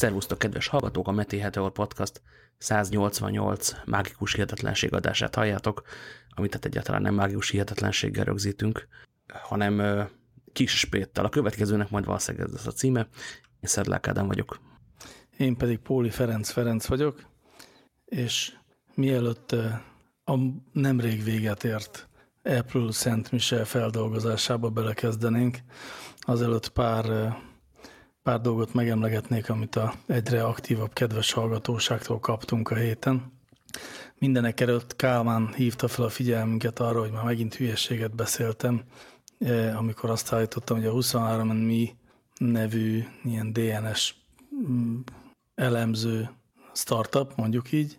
Szervusztok, kedves hallgatók! A Meti Heteor Podcast 188 mágikus hihetetlenség adását halljátok, amit hát egyáltalán nem mágikus hihetetlenséggel rögzítünk, hanem kis spéttel. A következőnek majd valószínűleg ez a címe. Én Szedlák Ádám vagyok. Én pedig Póli Ferenc vagyok, és mielőtt a nemrég véget ért April Szent Michel feldolgozásába belekezdenénk, azelőtt pár dolgot megemlegetnék, amit a egyre aktívabb kedves hallgatóságtól kaptunk a héten. Mindenek előtt Kálmán hívta fel a figyelmünket arra, hogy már megint hülyességet beszéltem, amikor azt állítottam, hogy a 23andMe nevű ilyen DNS elemző startup, mondjuk így,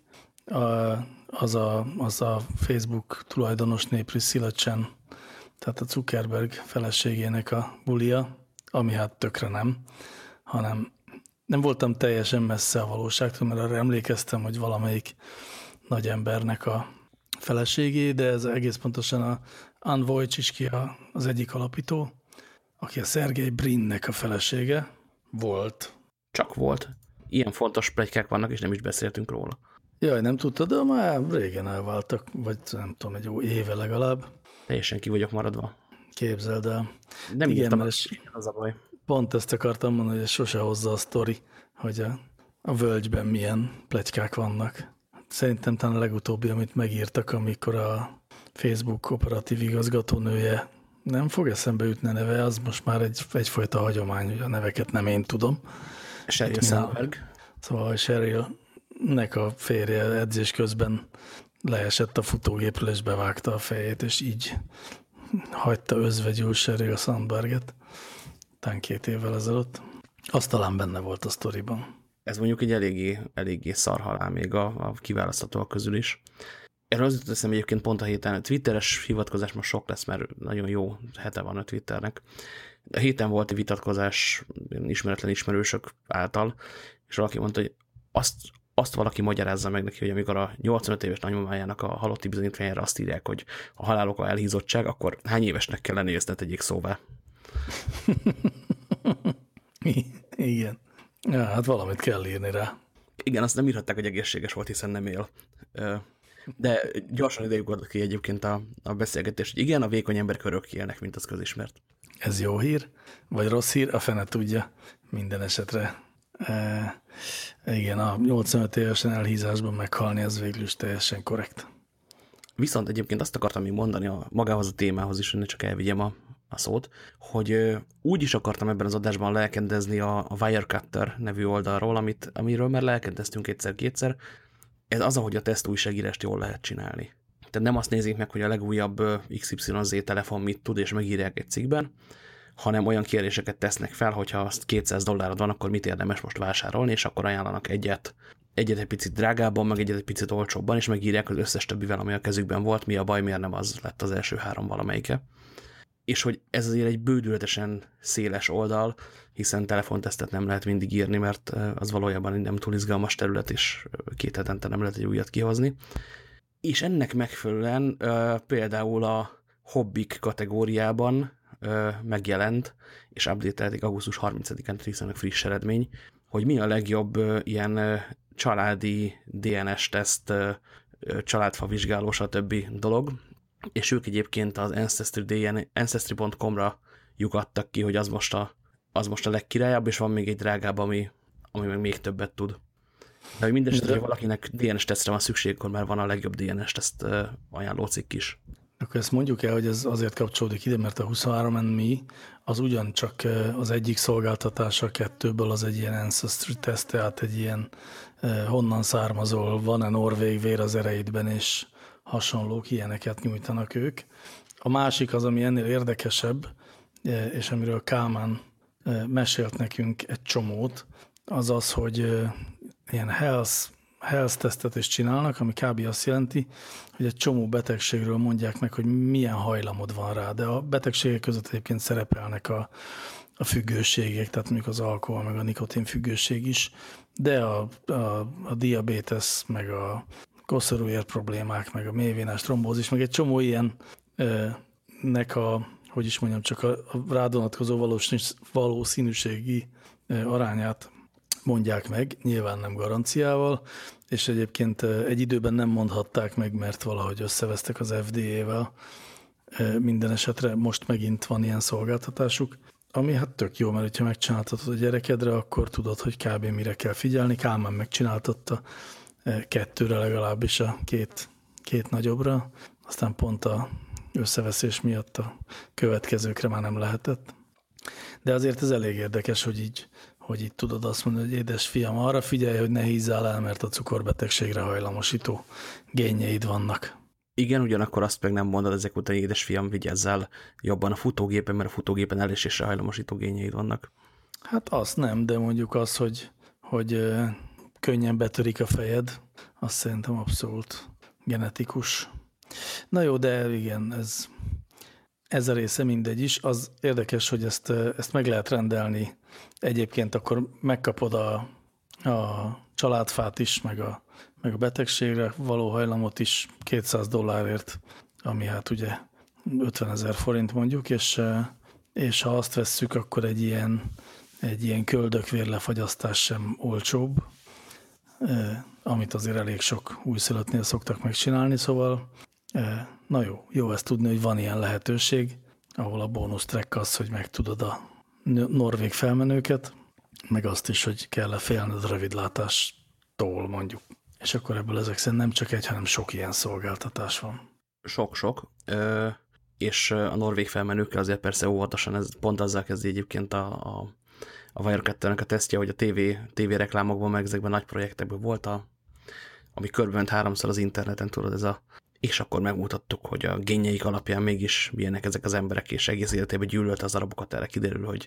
az a Facebook tulajdonosné Priscilla Chan, tehát a Zuckerberg feleségének a bulia, ami hát tökre nem, hanem nem voltam teljesen messze a valóságtól, mert arra emlékeztem, hogy valamelyik nagy embernek a feleségé, de ez egész pontosan a Anne Wojcicki az egyik alapító, aki a Szergej Brinnek a felesége volt. Csak volt. Ilyen fontos pletykák vannak, és nem is beszéltünk róla. Jaj, nem tudtad, de már régen elváltak, vagy nem tudom, egy jó éve legalább. Teljesen ki vagyok maradva. Képzeld el. Nem igen, mert az a baj. Pont ezt akartam mondani, hogy ez sose hozza a sztori, hogy a völgyben milyen pletykák vannak. Szerintem talán a legutóbbi, amit megírtak, amikor a Facebook operatív igazgatónője, nem fog eszembe jutni a neve, az most már egyfajta hagyomány, hogy a neveket nem én tudom. Sheryl Sandberg. Szóval Sherylnek a férje edzés közben leesett a futógépről, és bevágta a fejét, és így hagyta özvegyül Sheryl Sandberget. Talán 2 évvel ezelőtt. Az talán benne volt a sztoriban. Ez mondjuk egy eléggé szarhalál még a kiválasztatóak közül is. Erről az jutott eszembe egyébként pont a héten. A Twitteres hivatkozás most sok lesz, mert nagyon jó hete van a Twitternek. A héten volt egy vitatkozás ismeretlen ismerősök által, és valaki mondta, hogy azt valaki magyarázza meg neki, hogy amikor a 85 éves nagymamájának a halotti bizonyítványára azt írják, hogy a halál oka elhízottság, akkor hány évesnek kell lenni, ezt ne tegyék szóvá. Igen. Ja, hát valamit kell írni rá. Igen, azt nem írhatták, hogy egészséges volt, hiszen nem él. De gyorsan idejük ki egyébként a beszélgetés, hogy igen, a vékony emberek örökké élnek, mint az közismert. Ez jó hír, vagy rossz hír, a fene tudja minden esetre. Igen, a 85 évesen elhízásban meghalni, ez végül is teljesen korrekt. Viszont egyébként azt akartam még mondani magához a témához is, hogy ne csak elvigyem a szót, hogy úgy is akartam ebben az adásban lelkendezni a Wirecutter nevű oldalról, amiről már lelkendeztünk egyszer-kétszer. Ez az, ahogy a teszt újságírást jól lehet csinálni. Tehát nem azt nézik meg, hogy a legújabb XYZ telefon mit tud, és megírják egy cikkben, hanem olyan kérdéseket tesznek fel, hogyha azt $200 van, akkor mit érdemes most vásárolni, és akkor ajánlanak egyet egy picit drágábban, meg egyet egy picit olcsóbban, és megírják az összes többivel, ami a kezükben volt, mi a baj, miért nem az lett az első 3 valamelyike. És hogy ez azért egy bődületesen széles oldal, hiszen telefontesztet nem lehet mindig írni, mert az valójában nem túl izgalmas terület, és 2 hetente nem lehet egy újat kihozni. És ennek megfelelően például a hobbik kategóriában megjelent, és update-elték augusztus 30-án, viszonylag friss eredmény, hogy mi a legjobb ilyen családi DNS-teszt, családfa vizsgáló, stb. Dolog. És ők egyébként az Ancestry.com-ra lyukadtak ki, hogy az most a legkirályabb, és van még egy drágább, ami meg még többet tud. De hogy mindesetre, hogy valakinek DNS tesztre van szükség, akkor már van a legjobb DNS teszt ajánló cikk is. Akkor ezt mondjuk el, hogy ez azért kapcsolódik ide, mert a 23andMe az ugyancsak az egyik szolgáltatása, 2-ből az egy ilyen Ancestry teszt, tehát egy ilyen honnan származol, van-e norvég vér az ereidben, és hasonlók, ilyeneket nyújtanak ők. A másik az, ami ennél érdekesebb, és amiről Kálmán mesélt nekünk egy csomót, az az, hogy ilyen health tesztet is csinálnak, ami kb. Azt jelenti, hogy egy csomó betegségről mondják meg, hogy milyen hajlamod van rá, de a betegségek között egyébként szerepelnek a függőségek, tehát mondjuk az alkohol, meg a nikotin függőség is, de a diabétesz, meg a koszorúér problémák, meg a mélyvénás trombózis, meg egy csomó ilyen hogy is mondjam, csak a rádonatkozó valószínűségi arányát mondják meg, nyilván nem garanciával, és egyébként egy időben nem mondhatták meg, mert valahogy összevesztek az FDA-vel. Minden esetre most megint van ilyen szolgáltatásuk, ami hát tök jó, mert ha megcsináltatod a gyerekedre, akkor tudod, hogy kb. Mire kell figyelni. Kálmán megcsináltatta 2-re legalábbis a két nagyobbra, aztán pont a összeveszés miatt a következőkre már nem lehetett. De azért ez elég érdekes, hogy így tudod azt mondani, hogy édes fiam, arra figyelj, hogy ne hízzál el, mert a cukorbetegségre hajlamosító génjeid vannak. Igen, ugyanakkor azt meg nem mondod ezek után, hogy édes fiam, vigyázzál jobban a futógépen, mert a futógépen elesésre hajlamosító génjeid vannak. Hát azt nem, de mondjuk az, hogy könnyen betörik a fejed, azt szerintem abszolút genetikus. Na jó, de igen, ez a része mindegy is. Az érdekes, hogy ezt meg lehet rendelni. Egyébként akkor megkapod a családfát is, meg a betegségre való hajlamot is $200, ami hát ugye 50 000 forint mondjuk, és ha azt vesszük, akkor egy ilyen köldökvérlefagyasztás sem olcsóbb, amit azért elég sok újszülöttnél szoktak megcsinálni, szóval na jó ezt tudni, hogy van ilyen lehetőség, ahol a bónusz track az, hogy megtudod a norvég felmenőket, meg azt is, hogy kell-e félned rövidlátástól mondjuk. És akkor ebből ezek szerint nem csak egy, hanem sok ilyen szolgáltatás van. Sok-sok. És a norvég felmenőkkel azért persze óvatosan, ez pont azzal kezdi egyébként a Wirecutter-nek a tesztje, hogy a TV reklámokban, meg ezekben nagy projektekben volt, ami körbement 3-szor az interneten, tudod, és akkor megmutattuk, hogy a génjeik alapján mégis milyenek ezek az emberek, és egész életében gyűlölte az arabokat, erre kiderül, hogy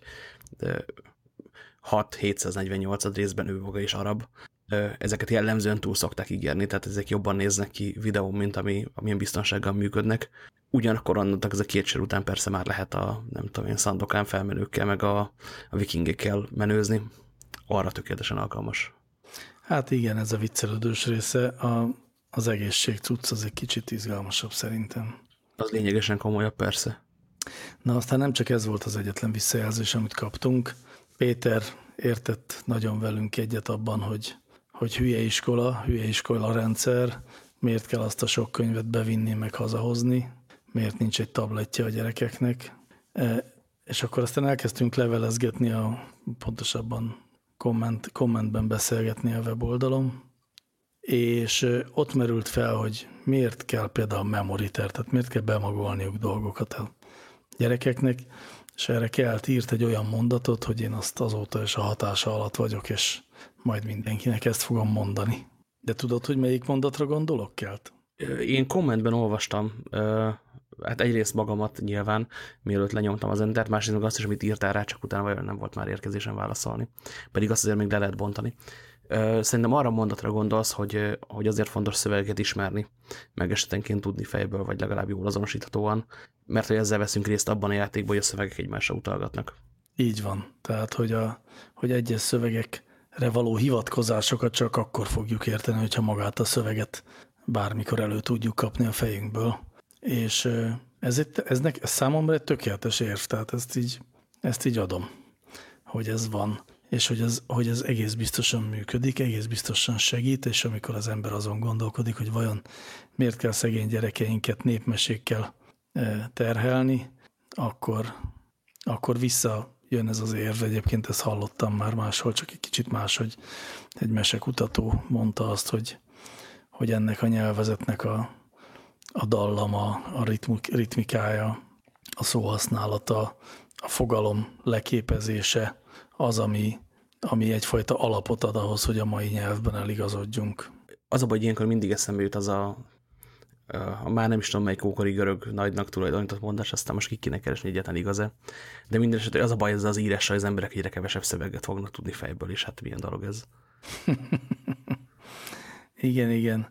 6-748 részben ő maga is arab. Ezeket jellemzően túl szokták ígérni, tehát ezek jobban néznek ki videón, mint amilyen biztonsággal működnek. Ugyanakkor annak ez a 2 sor után persze már lehet nem tudom én, Sandokan felmenőkkel, meg a vikingekkel menőzni. Arra tökéletesen alkalmas. Hát igen, ez a viccelődős része. Az egészség cucc az egy kicsit izgalmasabb szerintem. Az lényegesen komolyabb, persze. Na aztán nem csak ez volt az egyetlen visszajelzés, amit kaptunk. Péter értett nagyon velünk egyet abban, hogy hülye iskola rendszer, miért kell azt a sok könyvet bevinni, meg hazahozni, miért nincs egy tablettje a gyerekeknek. És akkor aztán elkezdtünk levelezgetni, pontosabban kommentben beszélgetni a weboldalon, és ott merült fel, hogy miért kell például memoriter, tehát miért kell bemagolniuk dolgokat a gyerekeknek, és erre Kelt írt egy olyan mondatot, hogy én azt azóta is a hatása alatt vagyok, és majd mindenkinek ezt fogom mondani. De tudod, hogy melyik mondatra gondolok, Kelt? Én kommentben olvastam, hát egyrészt magamat nyilván, mielőtt lenyomtam az entert, másrészt meg azt is, amit írtál rá, csak utána vajon nem volt már érkezésen válaszolni. Pedig azt azért még le lehet bontani. Szerintem arra mondatra gondolsz, hogy azért fontos szövegeket ismerni, meg esetenként tudni fejből, vagy legalább jól azonosíthatóan, mert hogy ezzel veszünk részt abban a játékban, hogy a szövegek egymásra utalgatnak. Így van. Tehát, hogy egyes szövegekre való hivatkozásokat csak akkor fogjuk érteni, hogyha magát a szöveget bármikor elő tudjuk kapni a fejünkből. És ez számomra egy tökéletes érv, tehát ezt így adom, hogy ez van. És hogy ez egész biztosan működik, egész biztosan segít, és amikor az ember azon gondolkodik, hogy vajon miért kell szegény gyerekeinket népmesékkel terhelni, akkor visszajön ez az érv. Egyébként ezt hallottam már máshol, csak egy kicsit más, hogy egy mesekutató mondta azt, hogy ennek a nyelvezetnek a dallama, a ritmikája, a szóhasználata, a fogalom leképezése az, ami egyfajta alapot ad ahhoz, hogy a mai nyelvben eligazodjunk. Az a baj, hogy ilyenkor mindig eszembe jut az a már nem is tudom, melyik ókori görög nagynak tulajdonított mondás, aztán most ki kéne keresni, egyáltalán igaz-e. De minden esetre az a baj, ez az írással, az emberek egyre kevesebb szöveget fognak tudni fejből, és hát milyen dolog ez. Igen.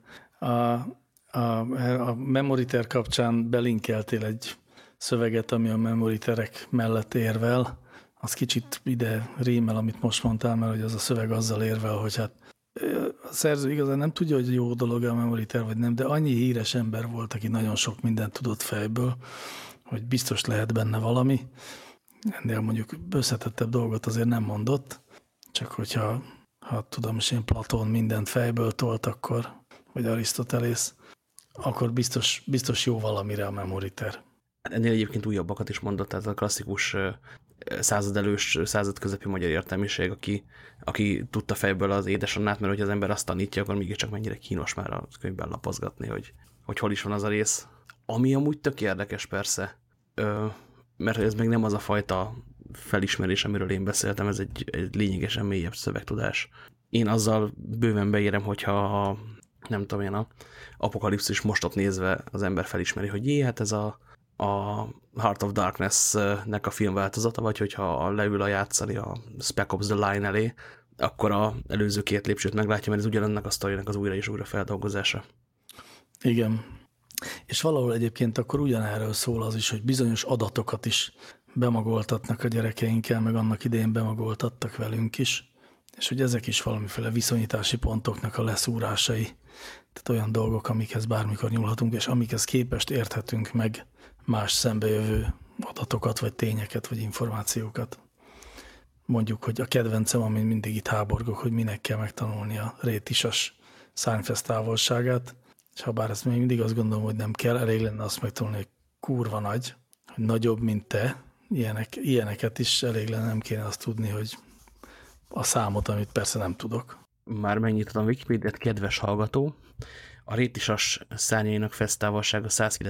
A memoriter kapcsán belinkeltél egy szöveget, ami a memoriterek mellett érvel. Az kicsit ide rímel, amit most mondtál, mert hogy az a szöveg azzal érvel, hogy hát a szerző igazán nem tudja, hogy jó dolog a memoriter vagy nem, de annyi híres ember volt, aki nagyon sok mindent tudott fejből, hogy biztos lehet benne valami. Ennél mondjuk összetettebb dolgot azért nem mondott, csak hogyha ha tudom is én, Platón mindent fejből tolt, akkor, vagy Arisztotelész, akkor biztos jó valamire a memoriter. Ennél egyébként újabbakat is mondott, tehát a klasszikus századelős, századközepi magyar értelmiség, aki tudta fejből az édesannát, mert hogyha az ember azt tanítja, akkor mégiscsak mennyire kínos már a könyvben lapozgatni, hogy hol is van az a rész. Ami amúgy tök érdekes persze, mert ez még nem az a fajta felismerés, amiről én beszéltem, ez egy lényegesen mélyebb szövegtudás. Én azzal bőven beérem, hogyha nem tudom én, a apokalipszis mostot nézve az ember felismeri, hogy hát ez a Heart of Darkness-nek a filmváltozata, vagy hogyha leül a játszani a Spec Ops The Line elé, akkor az előző 2 lépcsőt meglátja, mert ez ugyanannak a sztorinak az újra és újra feldolgozása. Igen. És valahol egyébként akkor ugyanerről szól az is, hogy bizonyos adatokat is bemagoltatnak a gyerekeinkkel, meg annak idején bemagoltattak velünk is, és hogy ezek is valamiféle viszonyítási pontoknak a leszúrásai. Tehát olyan dolgok, amikhez bármikor nyúlhatunk, és amikhez képest érthetünk meg más szembejövő adatokat, vagy tényeket, vagy információkat. Mondjuk, hogy a kedvencem, amin mindig itt háborgok, hogy minek kell megtanulni a rétisas szárnyfesz távolságát, és ha bár ezt még mindig azt gondolom, hogy nem kell, elég lenne azt megtanulni, hogy kurva nagy, hogy nagyobb, mint te, ilyeneket is elég lenne, nem kéne azt tudni, hogy a számot, amit persze nem tudok. Már megnyitottam a Wikipédiát, kedves hallgató. A rétisas szárnyainak fesztávolsága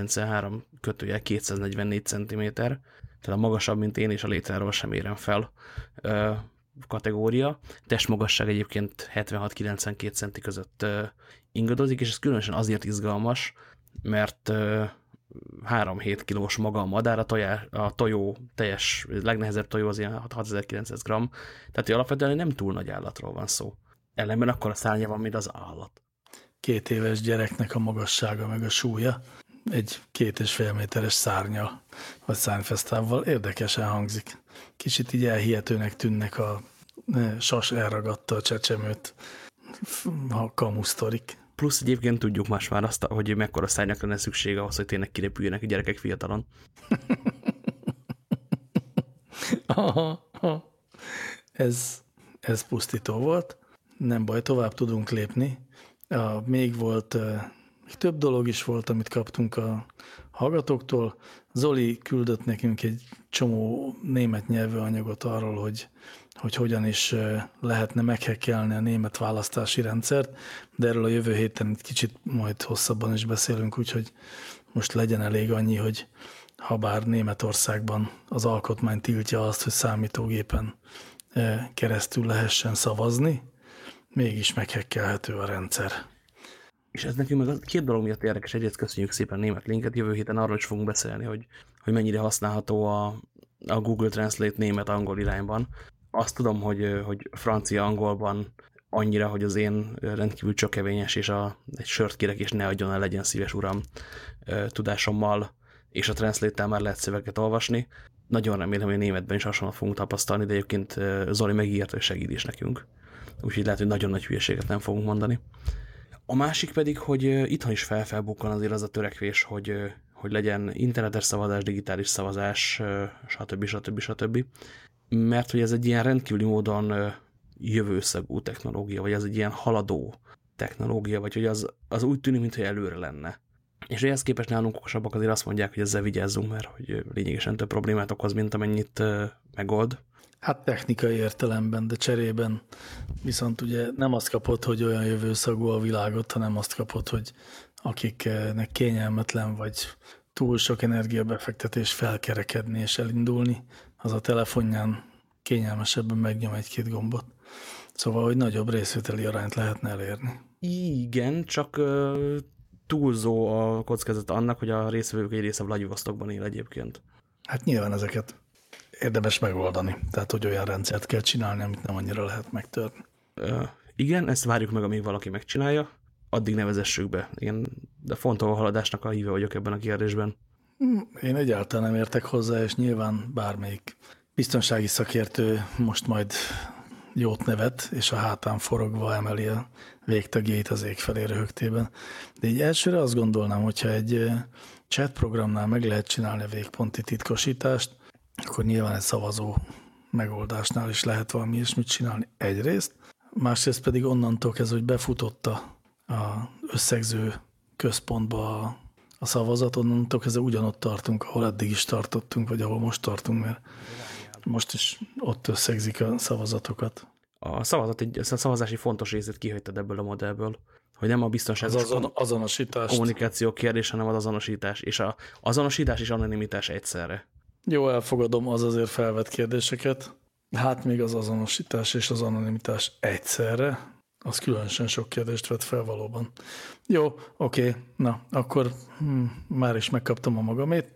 193/244 cm, tehát a magasabb, mint én, és a létráról sem érem fel kategória. Testmagasság egyébként 76-92 cm között ingadozik, és ez különösen azért izgalmas, mert 3-7 kilós maga a madár, a tojó teljes, legnehezebb tojó az ilyen 6900 g, tehát alapvetően nem túl nagy állatról van szó. Ellenben akkor a szárnya van, mint az állat. 2 éves gyereknek a magassága meg a súlya egy 2,5 méteres szárnyal, vagy szárnyfesztávval érdekesen hangzik. Kicsit így elhihetőnek tűnnek a sas elragadta a csecsemőt, a kamusztorik. Plusz egyébként tudjuk más már azt, hogy mekkora szárnyak lenne szükség ahhoz, hogy tényleg kirepüljenek a gyerekek fiatalon. Ez pusztító volt. Nem baj, tovább tudunk lépni. Még volt, több dolog is volt, amit kaptunk a hallgatóktól. Zoli küldött nekünk egy csomó német nyelvű anyagot arról, hogy hogyan is lehetne meghekkelni a német választási rendszert, de erről a jövő héten egy kicsit majd hosszabban is beszélünk, úgyhogy most legyen elég annyi, hogy ha bár Németországban az alkotmány tiltja azt, hogy számítógépen keresztül lehessen szavazni, mégis meghekkelhető a rendszer. És ez nekünk meg 2 dolog miatt érdekes. Egyrészt köszönjük szépen a német linket, jövő héten arról is fogunk beszélni, hogy mennyire használható a Google Translate német-angol irányban. Azt tudom, hogy francia-angolban annyira, hogy az én rendkívül csökevényes és egy sört kérek, és ne adjon el, legyen szíves uram tudásommal, és a Translate-tel már lehet szöveget olvasni. Nagyon remélem, hogy a németben is hasonlóan fogunk tapasztalni, de egyébként Zoli megígért, hogy segít is nekünk. Úgyhogy lehet, hogy nagyon nagy hülyeséget nem fogunk mondani. A másik pedig, hogy itthon is felbukkan azért az a törekvés, hogy legyen internetes szavazás, digitális szavazás, stb. Mert hogy ez egy ilyen rendkívüli módon jövőszagú technológia, vagy ez egy ilyen haladó technológia, vagy hogy az úgy tűnik, mintha előre lenne. És ehhez képest nálunk okosabbak azért azt mondják, hogy ezzel vigyázzunk, mert hogy lényegesen több problémát okoz, mint amennyit megold. Hát technikai értelemben, de cserében viszont ugye nem azt kapod, hogy olyan jövőszagú a világot, hanem azt kapod, hogy akiknek kényelmetlen vagy túl sok energiabefektetés felkerekedni és elindulni, az a telefonján kényelmesebben megnyom 1-2 gombot. Szóval, hogy nagyobb részvételi arányt lehetne elérni. Igen, csak túlzó a kockázat annak, hogy a részvevők egy része Vladivostokban él egyébként. Hát nyilván ezeket érdemes megoldani. Tehát, hogy olyan rendszert kell csinálni, amit nem annyira lehet megtörni. Igen, ezt várjuk meg, amíg valaki megcsinálja. Addig ne vezessük be. Én de fontoló haladásnak a híve vagyok ebben a kérdésben. Én egyáltalán nem értek hozzá, és nyilván bármelyik biztonsági szakértő most majd jót nevet, és a hátán forogva emeli a végtagjait az ég felé röhögtében. De így elsőre azt gondolnám, hogyha egy chat programnál meg lehet csinálni a végponti titkosítást, akkor nyilván egy szavazó megoldásnál is lehet valami ilyesmit csinálni egyrészt. másrészt pedig onnantól kezdve, hogy befutotta a összegző központba a szavazat, onnantól kezdve ugyanott tartunk, ahol eddig is tartottunk, vagy ahol most tartunk, mert most is ott összegzik a szavazatokat. A szavazási fontos részét kihagytad ebből a modellből, hogy nem a biztonságos kommunikáció kérdés, hanem az azonosítás. És az azonosítás és anonimitás egyszerre. Jó, elfogadom, az azért felvet kérdéseket. Hát még az azonosítás és az anonimitás egyszerre, az különösen sok kérdést vett fel valóban. Jó, oké, na, akkor már is megkaptam a magamét.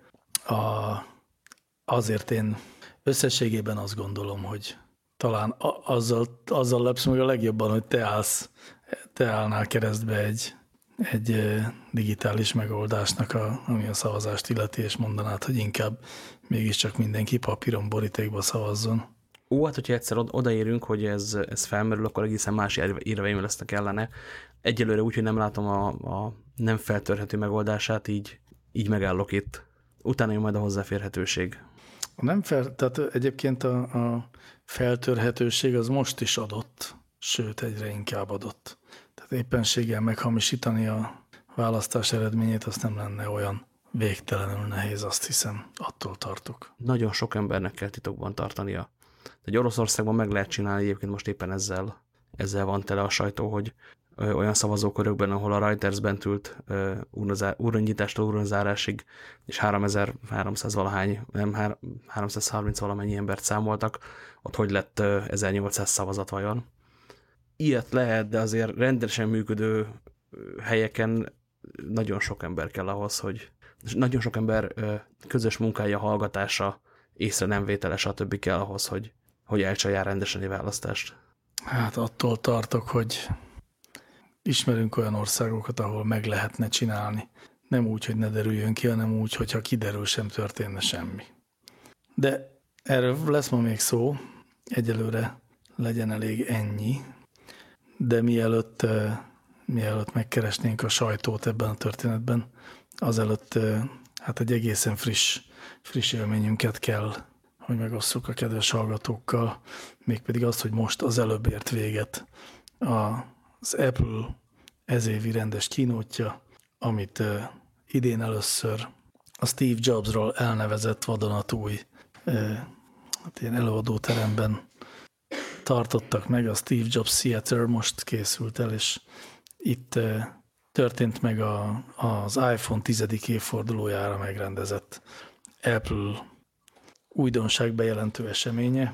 Azért én összességében azt gondolom, hogy talán azzal lepsz meg a legjobban, hogy te állnál keresztbe egy digitális megoldásnak, ami a szavazást illeti, és mondanád, hogy inkább mégiscsak mindenki papíron, borítékba szavazzon. Hát, hogyha egyszer odaérünk, hogy ez felmerül, akkor egészen más érveim lesznek ellene. Egyelőre úgy, hogy nem látom a nem feltörhető megoldását, így megállok itt. Utána jön majd a hozzáférhetőség. Tehát egyébként a feltörhetőség az most is adott, sőt egyre inkább adott. Tehát éppenséggel meghamisítani a választás eredményét, azt nem lenne olyan végtelenül nehéz, azt hiszem, attól tartok. Nagyon sok embernek kell titokban tartania. Egy Oroszországban meg lehet csinálni, egyébként most éppen ezzel van tele a sajtó, hogy olyan szavazókörökben, ahol a Reuters bent ült urnyitástól urnazárásig, és 3300 valahány, nem 330 valamennyi embert számoltak, ott hogy lett 1800 szavazat vajon. Ilyet lehet, de azért rendesen működő helyeken nagyon sok ember kell ahhoz, hogy nagyon sok ember közös munkája, hallgatása, észre nem vétele, stb. Kell ahhoz, hogy elcsaljál rendesen egy választást. Hát attól tartok, hogy ismerünk olyan országokat, ahol meg lehetne csinálni. Nem úgy, hogy ne derüljön ki, hanem úgy, hogyha kiderül, sem történne semmi. De erről lesz ma még szó, egyelőre legyen elég ennyi, de mielőtt megkeresnénk a sajtót ebben a történetben, azelőtt hát egy egészen friss élményünket kell, hogy megosszuk a kedves hallgatókkal, mégpedig azt, hogy most az előbb ért véget az Apple ezévi rendes kínótja, amit idén először a Steve Jobsról elnevezett vadonatúj ilyen előadóteremben tartottak meg. A Steve Jobs Theater most készült el, és itt történt meg az iPhone 10. évfordulójára megrendezett Apple újdonság bejelentő eseménye,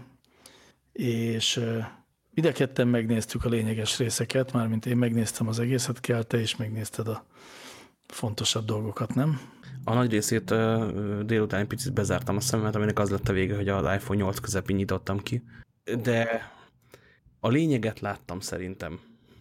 és mind a ketten megnéztük a lényeges részeket, mármint én megnéztem az egészet, kell te is megnézted a fontosabb dolgokat, nem? A nagy részét délután egy picit bezártam a szememet, aminek az lett a vége, hogy az iPhone 8 közepén nyitottam ki. De a lényeget láttam szerintem.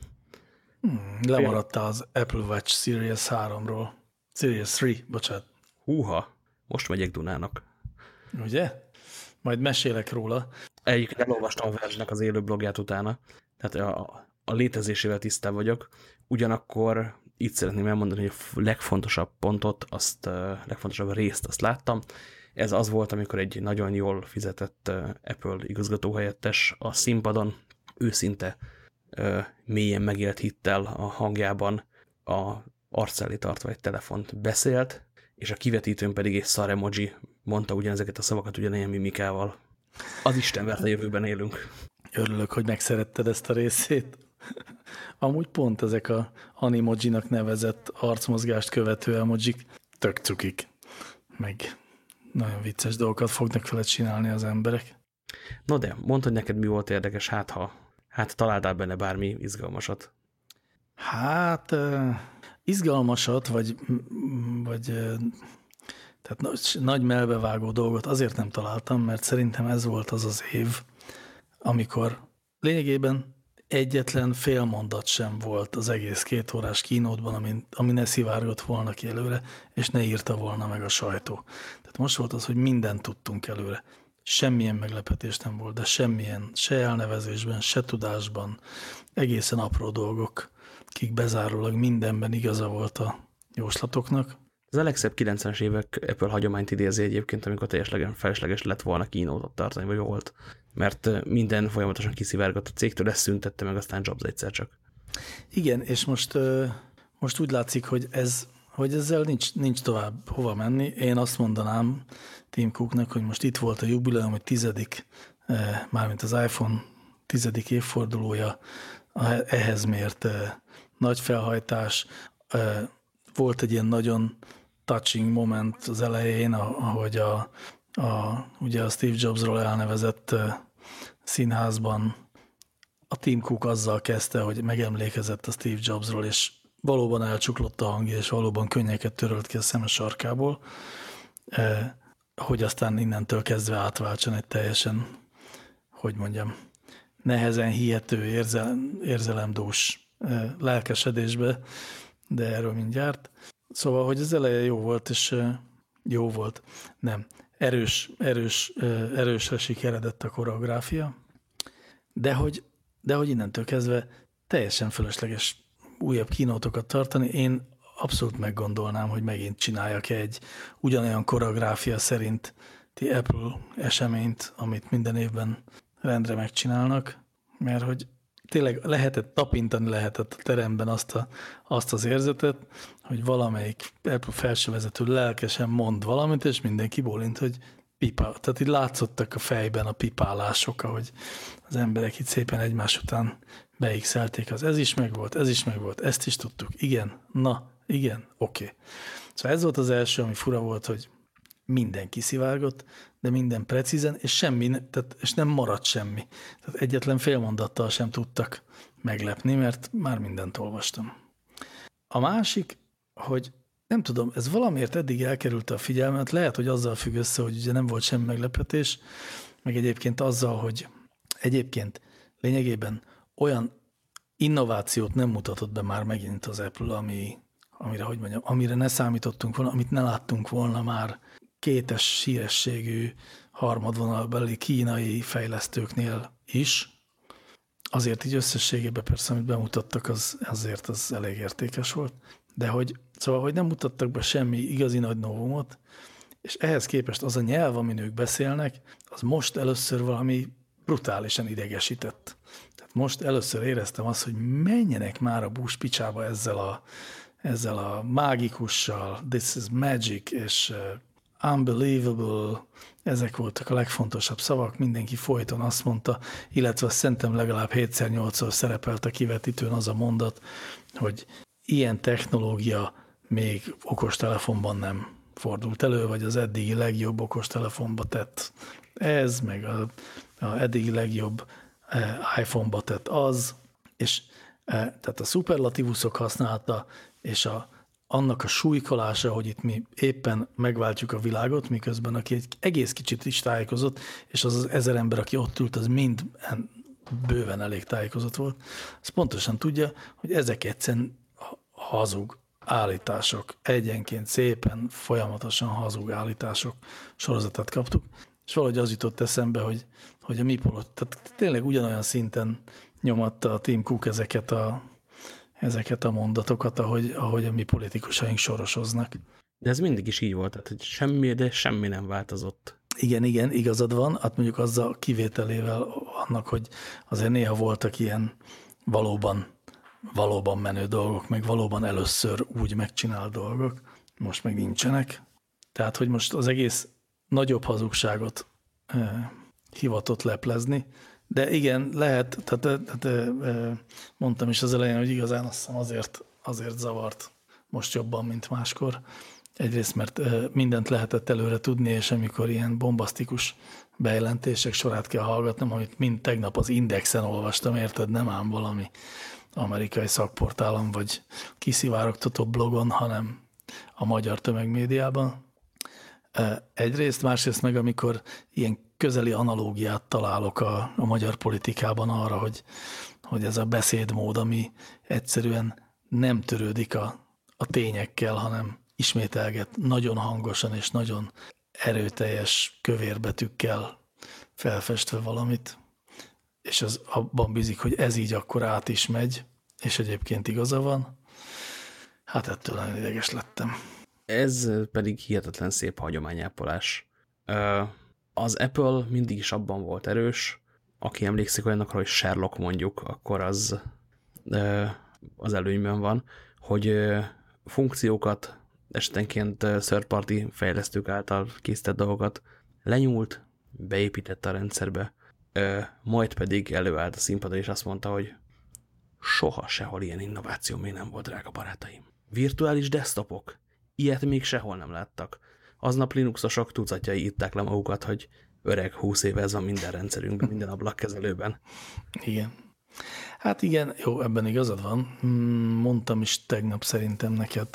Lemaradtál az Apple Watch Series 3-ról. Series 3, bocsánat. Húha, most megyek Dunának. Ugye? Majd mesélek róla. Egyébként elolvastam a Verge-nek az élő blogját utána, tehát a létezésével tisztán vagyok. Ugyanakkor itt szeretném elmondani, hogy a legfontosabb pontot, legfontosabb részt azt láttam. Ez az volt, amikor egy nagyon jól fizetett Apple igazgatóhelyettes a színpadon őszinte, mélyen megélt hittel a hangjában a arc elé tartva egy telefont beszélt, és a kivetítőn pedig egy szar emoji mondta ugyanezeket a szavakat ugyanilyen mimikával. Az Isten vert, a jövőben élünk. Örülök, hogy megszeretted ezt a részét. Amúgy pont ezek a Animojinak nevezett arcmozgást követő emojik tök cukik. Meg nagyon vicces dolgokat fognak vele csinálni az emberek. No de, mondd, hogy neked mi volt érdekes, hát találtál benne bármi izgalmasat. Hát izgalmasat, vagy tehát nagy melbevágó dolgot azért nem találtam, mert szerintem ez volt az az év, amikor lényegében egyetlen fél mondat sem volt az egész 2 órás kínótban, ami ne szivárgott volna ki előre, és ne írta volna meg a sajtó. Tehát most volt az, hogy mindent tudtunk előre. Semmilyen meglepetés nem volt, de semmilyen, se elnevezésben, se tudásban, egészen apró dolgok, kik bezárólag mindenben igaza volt a jóslatoknak. Ez a legszebb 90-es évek Apple hagyományt idézi egyébként, amikor teljesen felesleges lett volna kínótot tartani, vagy volt. mert minden folyamatosan kiszivárgott a cégtől, ezt szüntette meg aztán Jobs egyszer csak. Igen, és most úgy látszik, hogy ezzel nincs tovább hova menni. Én azt mondanám Tim Cooknak, hogy most itt volt a jubileum, hogy 10. mármint az iPhone 10. évfordulója, ehhez mért nagy felhajtás. Volt egy ilyen nagyon touching moment az elején, ahogy ugye a Steve Jobsról elnevezett színházban a Tim Cook azzal kezdte, hogy megemlékezett a Steve Jobsról, és valóban elcsuklott a hangja, és valóban könnyeket törölt ki a szeme sarkából, hogy aztán innentől kezdve átváltson egy teljesen, hogy mondjam, nehezen hihető érzelemdús lelkesedésbe, de erről mindjárt. Szóval, hogy az eleje jó volt, és jó volt. Nem, erősre sikeredett a koreográfia, de hogy innentől kezdve teljesen fölösleges újabb kínótokat tartani. Én abszolút meggondolnám, hogy megint csináljak egy ugyanolyan koreográfia szerinti Apple eseményt, amit minden évben rendre megcsinálnak, mert hogy tényleg tapintani lehetett a teremben azt az érzetet, hogy valamelyik Apple felsővezető lelkesen mond valamit, és mindenki bólint, hogy pipa. Tehát így látszottak a fejben a pipálások, ahogy az emberek itt szépen egymás után beixelték, ez is megvolt, ezt is tudtuk, igen, oké. Szóval ez volt az első, ami fura volt, hogy minden kiszivárgott, de minden precízen, és nem maradt semmi. Tehát egyetlen félmondattal sem tudtak meglepni, mert már mindent olvastam. A másik, hogy nem tudom, ez valamiért eddig elkerülte a figyelmet, lehet, hogy azzal függ össze, hogy ugye nem volt semmi meglepetés, meg egyébként azzal, hogy egyébként lényegében olyan innovációt nem mutatott be már megint az Apple, amire ne számítottunk volna, amit ne láttunk volna már kétes hírességű harmadvonalbeli kínai fejlesztőknél is. Azért így összességében persze, amit bemutattak, azért az elég értékes volt. De hogy nem mutattak be semmi igazi nagy novumot, és ehhez képest az a nyelv, amin ők beszélnek, az most először valami brutálisan idegesített. Tehát most először éreztem azt, hogy menjenek már a búspicsába ezzel a mágikussal, this is magic, és unbelievable, ezek voltak a legfontosabb szavak, mindenki folyton azt mondta, illetve szerintem legalább 7-8-szor szerepelt a kivetítőn az a mondat, hogy ilyen technológia még okostelefonban nem fordult elő, vagy az eddigi legjobb okostelefonba tett ez, meg a eddigi legjobb iPhone-ba tett az, és tehát a szuperlatívuszok használata, és annak a súlykolása, hogy itt mi éppen megváltjuk a világot, miközben aki egy egész kicsit is tájékozott, és az 1000 ember, aki ott ült, az mind bőven elég tájékozott volt, az pontosan tudja, hogy ezek egyszerűen hazug állítások, egyenként szépen, folyamatosan hazug állítások sorozatát kaptuk, és valahogy az jutott eszembe, hogy a mi tehát tényleg ugyanolyan szinten nyomatta a Tim Cook ezeket a mondatokat, ahogy a mi politikusaink sorosoznak. De ez mindig is így volt, tehát hogy semmi nem változott. Igen, igazad van, hát mondjuk azzal kivételével annak, hogy azért néha voltak ilyen valóban menő dolgok, meg valóban először úgy megcsinált dolgok, most meg nincsenek. Tehát, hogy most az egész nagyobb hazugságot hivatott leplezni, de igen, lehet, tehát mondtam is az elején, hogy igazán azt hiszem azért zavart most jobban, mint máskor. Egyrészt, mert mindent lehetett előre tudni, és amikor ilyen bombasztikus bejelentések sorát kell hallgatnom, amit mind tegnap az Indexen olvastam, érted, nem ám valami amerikai szakportálon, vagy kiszivárogtató blogon, hanem a magyar tömegmédiában. Egyrészt, másrészt meg, amikor ilyen közeli analógiát találok a magyar politikában arra, hogy ez a beszédmód, ami egyszerűen nem törődik a tényekkel, hanem ismételget nagyon hangosan és nagyon erőteljes kövérbetűkkel felfestve valamit, és az abban bízik, hogy ez így akkor át is megy, és egyébként igaza van. Hát ettől nagyon ideges lettem. Ez pedig hihetetlen szép hagyományápolás. Az Apple mindig is abban volt erős, aki emlékszik olyanokra, hogy Sherlock mondjuk, akkor az előnyben van, hogy funkciókat, esetenként third party fejlesztők által készített dolgokat lenyúlt, beépítette a rendszerbe, majd pedig előállt a színpadra, és azt mondta, hogy soha sehol ilyen innováció még nem volt, drága barátaim. Virtuális desktopok? Ilyet még sehol nem láttak. Aznap Linuxosok tucatjai itták le magukat, hogy öreg 20 éve ez van minden rendszerünkben, minden ablakkezelőben. Igen. Hát igen, jó, ebben igazad van. Mondtam is tegnap szerintem neked,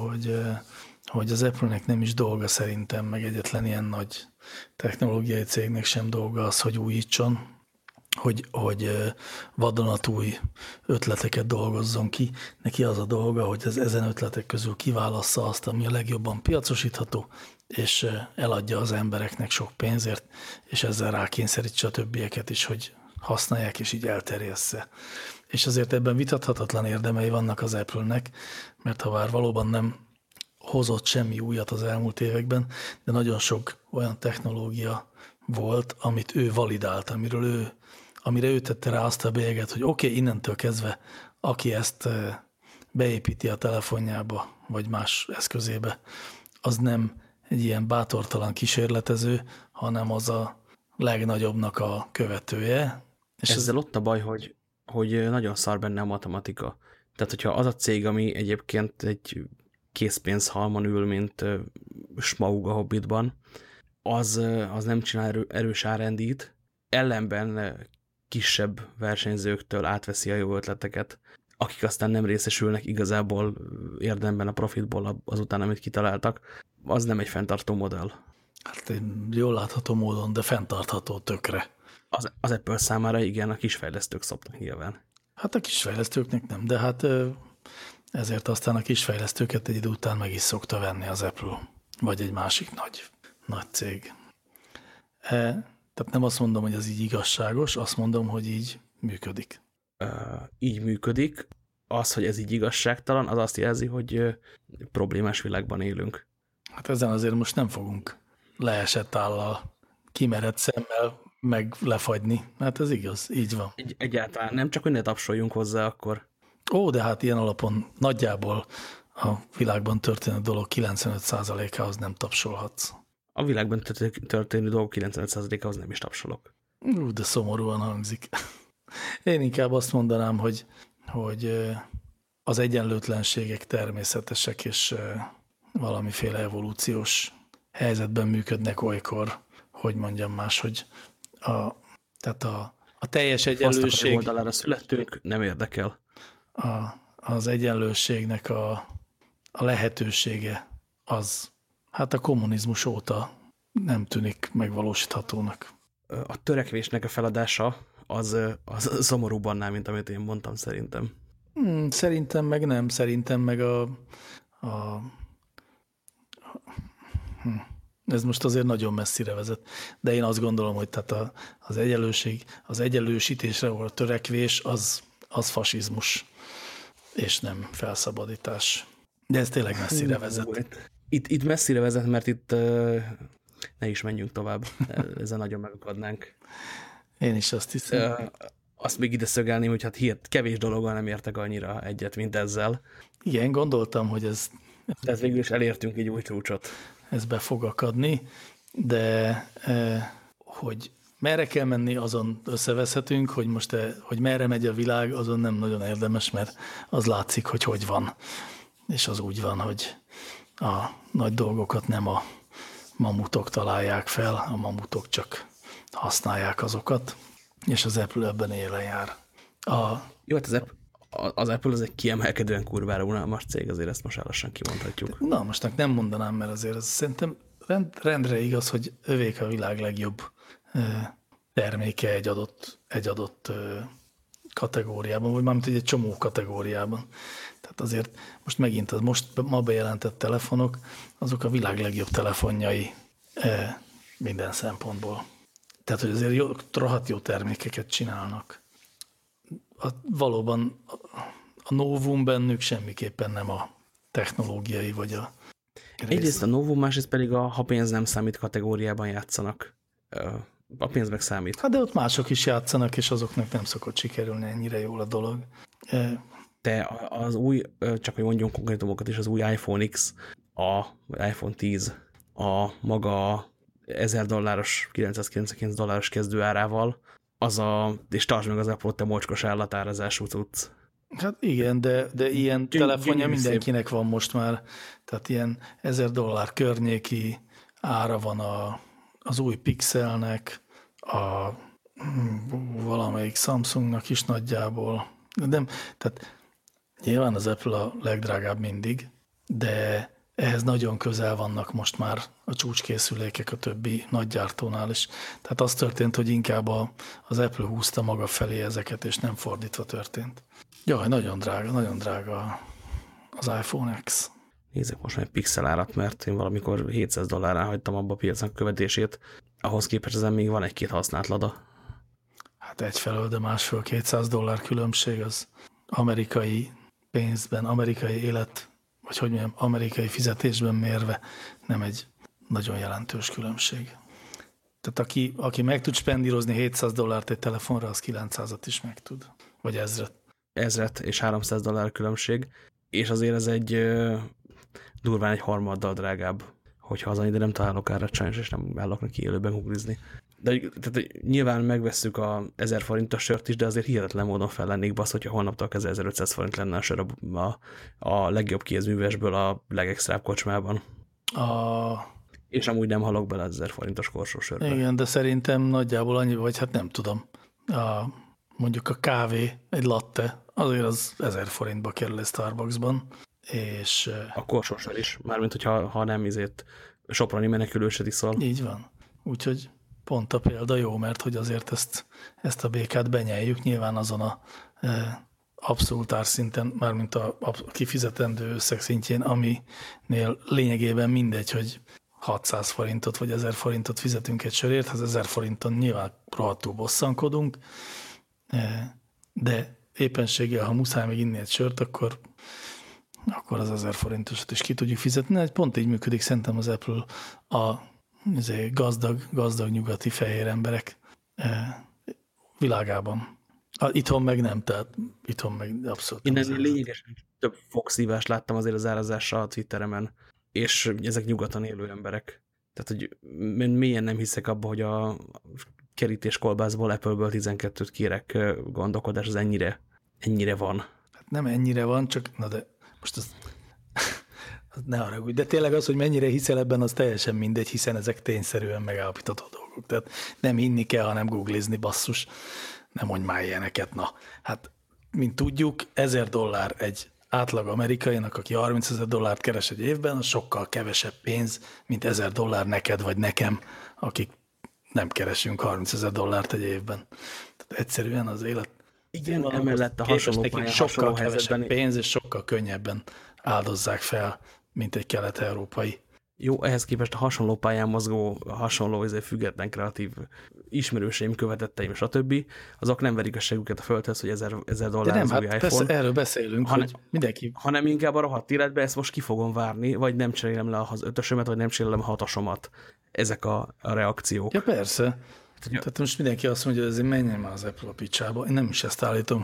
hogy az Apple-nek nem is dolga szerintem, meg egyetlen ilyen nagy technológiai cégnek sem dolga az, hogy újítson, hogy vadonatúj ötleteket dolgozzon ki. Neki az a dolga, hogy az ezen ötletek közül kiválassza azt, ami a legjobban piacosítható, és eladja az embereknek sok pénzért, és ezzel rákényszerítse a többieket is, hogy használják, és így elterjessze. És azért ebben vitathatatlan érdemei vannak az Apple-nek, mert ha bár valóban nem hozott semmi újat az elmúlt években, de nagyon sok olyan technológia volt, amit ő validált, amire ő tette rá azt a bélyeget, hogy oké, innentől kezdve, aki ezt beépíti a telefonjába, vagy más eszközébe, az nem egy ilyen bátortalan kísérletező, hanem az a legnagyobbnak a követője. És ezzel ott a baj, hogy nagyon szar benne a matematika. Tehát, hogyha az a cég, ami egyébként egy készpénzhalmon ül, mint Smaug a Hobbitban, az nem csinál erős R&D-t, ellenben kisebb versenyzőktől átveszi a jó ötleteket, akik aztán nem részesülnek igazából érdemben a profitból azután, amit kitaláltak, az nem egy fenntartó modell. Hát jól látható módon, de fenntartható tökre. Az Apple számára igen, a kisfejlesztők szopnak nyilván. Hát a kisfejlesztőknek nem, de hát ezért aztán a kisfejlesztőket egy idő után meg is szokta venni az Apple, vagy egy másik nagy cég. Tehát nem azt mondom, hogy ez így igazságos, azt mondom, hogy így működik. Így működik. Az, hogy ez így igazságtalan, az azt jelzi, hogy problémás világban élünk. Hát ezen azért most nem fogunk leesett állal, kimerett szemmel meg lefagyni. Hát ez igaz, így van. Egyáltalán nem, csak hogy ne tapsoljunk hozzá akkor. Ó, de hát ilyen alapon nagyjából a világban történő dolog 95%-ához nem tapsolhatsz. A világban történő dolgok 95%-ához nem is tapsolok. De szomorúan hangzik. Én inkább azt mondanám, hogy az egyenlőtlenségek természetesek, és valamiféle evolúciós helyzetben működnek olykor, hogy mondjam máshogy. Tehát a teljes egyenlőség... Azt oldalára születtünk, nem érdekel. Az egyenlőségnek a lehetősége az, hát a kommunizmus óta nem tűnik megvalósíthatónak. A törekvésnek a feladása az szomorúbb annál, mint amit én mondtam szerintem. Szerintem meg nem, szerintem meg ez most azért nagyon messzire vezet, de én azt gondolom, hogy tehát az egyenlőség, az egyenlősítésre való törekvés az fasizmus, és nem felszabadítás. De ez tényleg messzire vezet. Itt messzire vezet, mert itt ne is menjünk tovább. Ezzel nagyon megakadnánk. Én is azt hiszem. Azt még ide szögelném, hogy hát kevés dologgal nem értek annyira egyet, mint ezzel. Igen, gondoltam, hogy ez... Tehát végül is elértünk egy új csúcsot. Ez be fog akadni, de hogy merre kell menni, azon összeveszhetünk, hogy most hogy merre megy a világ, azon nem nagyon érdemes, mert az látszik, hogy van. És az úgy van, hogy a nagy dolgokat nem a mamutok találják fel, a mamutok csak használják azokat, és az Apple ebben élen jár. Jó, hát az Apple az egy kiemelkedően kurvára unalmas cég, azért ezt most lassan kimondhatjuk. Na, mostnak nem mondanám, mert azért ez szerintem rendre igaz, hogy övék a világ legjobb terméke egy adott kategóriában, vagy mármint egy csomó kategóriában. Tehát azért most megint ma bejelentett telefonok, azok a világ legjobb telefonjai minden szempontból. Tehát, hogy azért rohadt jó termékeket csinálnak. Valóban a novum bennük semmiképpen nem a technológiai vagy a rész. Egyrészt a novum, másrészt pedig ha pénz nem számít kategóriában játszanak. a pénz meg számít. Hát de ott mások is játszanak, és azoknak nem szokott sikerülni ennyire jól a dolog. De az új, csak hogy mondjunk konkrétumokat is, az új iPhone X, vagy iPhone 10, a maga $1000, $999 kezdőárával, és tartsd meg az Apple te mocskos állatárazású cucc. Hát igen, de ilyen telefonja mindenkinek van most már, tehát ilyen $1000 környéki ára van az új Pixelnek, valamelyik Samsungnak is nagyjából. Tehát nyilván az Apple a legdrágább mindig, de ehhez nagyon közel vannak most már a csúcskészülékek a többi nagygyártónál is. Tehát az történt, hogy inkább az Apple húzta maga felé ezeket, és nem fordítva történt. Jaj, nagyon drága az iPhone X. Nézzük most egy pixel árat, mert én valamikor $700 hagytam abba a piacnak követését. Ahhoz képest ezen még van egy-két használt Lada. Hát egyfelől, de másfelől $200 különbség az amerikai pénzben, amerikai élet, vagy hogy mondjam, amerikai fizetésben mérve nem egy nagyon jelentős különbség. Tehát aki meg tud spendírozni $700 egy telefonra, az 900-at is meg tud. Vagy 1000-et. 1000 és $300 különbség, és azért ez egy durván egy harmaddal drágább, hogyha az ide nem találok árat sajnos, és nem állok neki élőben googlizni. De tehát, nyilván megvesszük a 1000 forintos sört is, de azért hihetetlen módon fel lennék basz, hogyha holnaptól kezdve 1500 forint lenne a sör a legjobb kézművesből a legextrább kocsmában. És amúgy nem halok bele az 1000 forintos korsó sörbe. Igen, de szerintem nagyjából annyi, vagy hát nem tudom. Mondjuk a kávé, egy latte, azért az 1000 forintba kerül egy Starbucksban, és... A korsó sör is, mármint hogyha nem soproni menekülőset iszol. Így van. Úgyhogy pont a példa jó, mert hogy azért ezt a békát benyeljük, nyilván azon a abszolút árszinten, mármint a kifizetendő összeg szintjén, aminél lényegében mindegy, hogy 600 forintot vagy 1000 forintot fizetünk egy sörért, az 1000 forinton nyilván rohadtul bosszankodunk, de éppenséggel, ha muszáj még inni egy sört, akkor az 1000 forintosat is ki tudjuk fizetni. Pont így működik szerintem az Apple a gazdag nyugati fehér emberek világában. Itthon meg nem, tehát itthon meg abszolút. Én ennél lényegesen több fogszívást láttam azért az árazással a Twitteremen, és ezek nyugaton élő emberek. Tehát, hogy mélyen nem hiszek abba, hogy a kerítéskolbászból, Apple-ből 12-t kérek gondolkodás, az ennyire van. Hát nem ennyire van, csak, na de most az ne haragudj, de tényleg az, hogy mennyire hiszel ebben, az teljesen mindegy, hiszen ezek tényszerűen megállapítható dolgok. Tehát nem hinni kell, hanem googlizni, basszus. Nem mondj már ilyeneket, na. Hát, mint tudjuk, $1000 egy átlag amerikainak, aki $30,000 keres egy évben, az sokkal kevesebb pénz, mint $1000 neked vagy nekem, akik nem keresünk $30,000 egy évben. Tehát egyszerűen az élet. Igen, emellett a hasonló pályán, sokkal kevesebb pénz, és sokkal könnyebben áldozzák fel, mint egy kelet-európai. Jó, ehhez képest a hasonló pályán mozgó, hasonló független kreatív ismerőseim, követetteim, stb. Azok nem verik a següket a földhez, hogy $1000 de nem, az új iPhone. Persze erről beszélünk, hogy mindenki. Hanem inkább a rohadt életbe ezt most ki fogom várni, vagy nem cserélem le az 5-ösömet, vagy nem cserélem a 6-osomat. Ezek a reakciók. Ja, persze. Tehát most mindenki azt mondja, hogy ezért menjen már az Apple a picsába. Én nem is ezt állítom,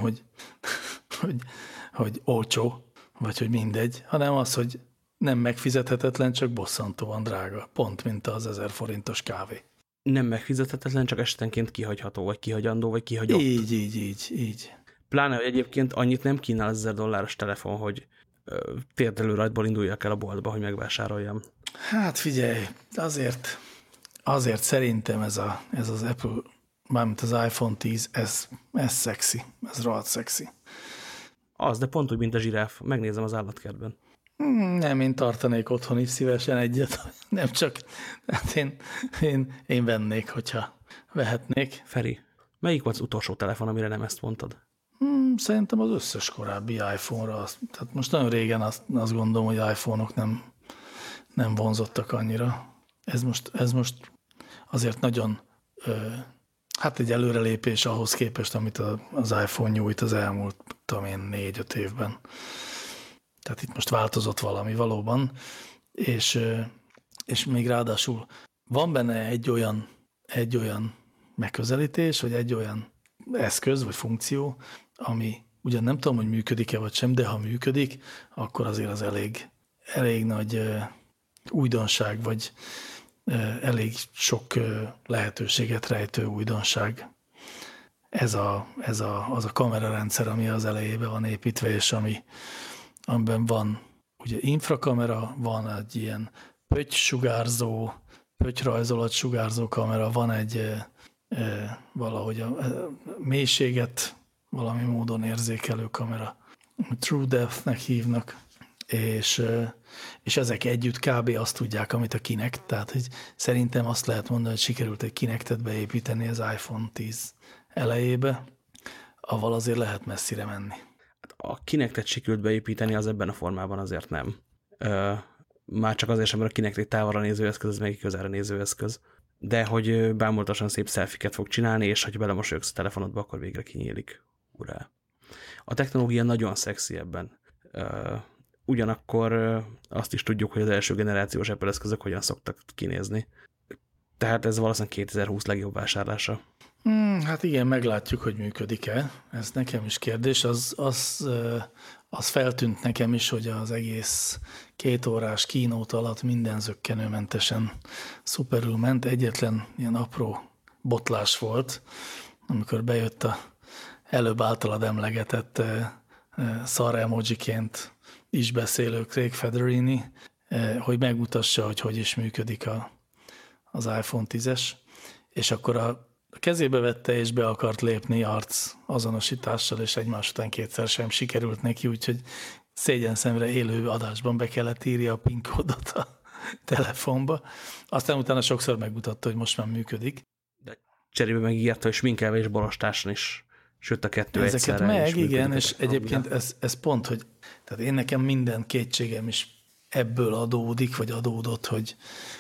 hogy olcsó, vagy hogy mindegy, hanem az, hogy nem megfizethetetlen, csak bosszantóan drága. Pont, mint az 1000 forintos kávé. Nem megfizethetetlen, csak esetenként kihagyható, vagy kihagyandó, vagy kihagyott. Így. Pláne, hogy egyébként annyit nem kínál az $1000 telefon, hogy térdelő rajtból induljak el a boltba, hogy megvásároljam. Hát figyelj, azért szerintem ez az Apple, mármint az iPhone 10, ez szexi, ez rohadt szexi. Az, de pont úgy, mint a zsiráf. Megnézem az állatkertben. Nem, én tartanék otthon is szívesen egyet. Nem csak, hát én vennék, hogyha vehetnék. Feri, melyik volt az utolsó telefon, amire nem ezt mondtad? Szerintem az összes korábbi iPhone-ra. Tehát most nagyon régen azt gondolom, hogy iPhone-ok nem vonzottak annyira. Ez most azért nagyon hát egy előrelépés ahhoz képest, amit az iPhone nyújt az elmúlt, 4-5 évben. Tehát itt most változott valami valóban, és még ráadásul van benne egy olyan megközelítés, vagy egy olyan eszköz, vagy funkció, ami ugyan nem tudom, hogy működik-e vagy sem, de ha működik, akkor azért az elég nagy újdonság, vagy elég sok lehetőséget rejtő újdonság. Ez az a kamerarendszer, ami az elejében van építve, és amiben van ugye infrakamera, van egy ilyen pöttyrajzolat sugárzó kamera, van egy valahogy a mélységet valami módon érzékelő kamera, True Depth-nek hívnak, és ezek együtt kb. Azt tudják, amit a Kinect, tehát hogy szerintem azt lehet mondani, hogy sikerült egy Kinectet beépíteni az iPhone 10 elejébe, avval azért lehet messzire menni. A Kinectet sikerült beépíteni, az ebben a formában azért nem. Már csak azért sem, mert a Kinect egy távolra néző eszköz, ez meg egy közelre néző eszköz. De hogy bámulatosan szép selfieket fog csinálni, és ha belemosolyogsz a telefonodba, akkor végre kinyílik. Urá. A technológia nagyon szexi ebben. Ugyanakkor azt is tudjuk, hogy az első generációs Apple eszközök hogyan szoktak kinézni. Tehát ez valószínűleg 2020 legjobb vásárlása. Hát igen, meglátjuk, hogy működik-e. Ez nekem is kérdés. Az feltűnt nekem is, hogy az egész 2 órás keynote alatt minden zökkenőmentesen szuperül ment. Egyetlen ilyen apró botlás volt, amikor bejött a előbb általad emlegetett szar emojiként is beszélő Craig Federini, hogy megmutassa, hogy is működik az iPhone 10-es, és akkor a kezébe vette és be akart lépni arc azonosítással, és egymás után 2-szer sem sikerült neki, úgyhogy szégyenszemre élő adásban be kellett írja a PIN kódot a telefonba. Aztán utána sokszor megmutatta, hogy most már működik. De cserébe megígérte, hogy sminkelve és borostáson is, sőt a kettő ezeket egyszerre. Meg, igen, és egyébként ez pont, hogy tehát én nekem minden kétségem is ebből adódik, vagy adódott, hogy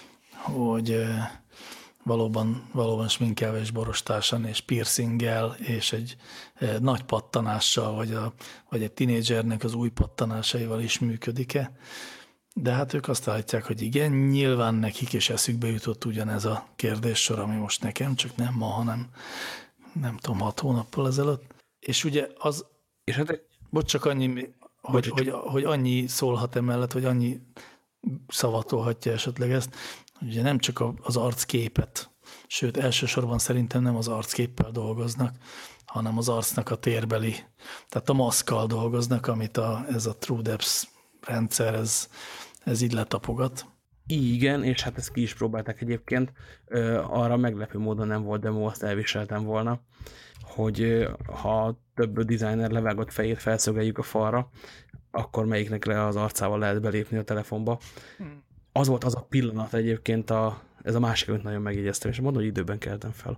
valóban sminkelve és borostásan, és piercinggel, és egy nagy pattanással, vagy egy tinédzsernek az új pattanásaival is működik-e. De hát ők azt állítják, hogy igen, nyilván nekik is eszükbe jutott ugyanez a kérdéssor, ami most nekem, csak nem ma, hanem nem tudom, 6 hónappal ezelőtt. És ugye az, és hát, csak annyi, hogy annyi szólhat emellett, vagy annyi szavatolhatja esetleg ezt, ugye nem csak az arcképet, sőt, elsősorban szerintem nem az arcképpel dolgoznak, hanem az arcnak a térbeli, tehát a maszkkal dolgoznak, amit ez a True Depth rendszer, ez így letapogat. Igen, és hát ezt ki is próbálták egyébként. Arra meglepő módon nem volt demo, azt elviseltem volna, hogy ha több designer levágott fejét felszögeljük a falra, akkor melyiknek az arcával lehet belépni a telefonba. Az volt az a pillanat egyébként, ez a másik, amit nagyon megjegyeztem, és mondom, hogy időben keltem fel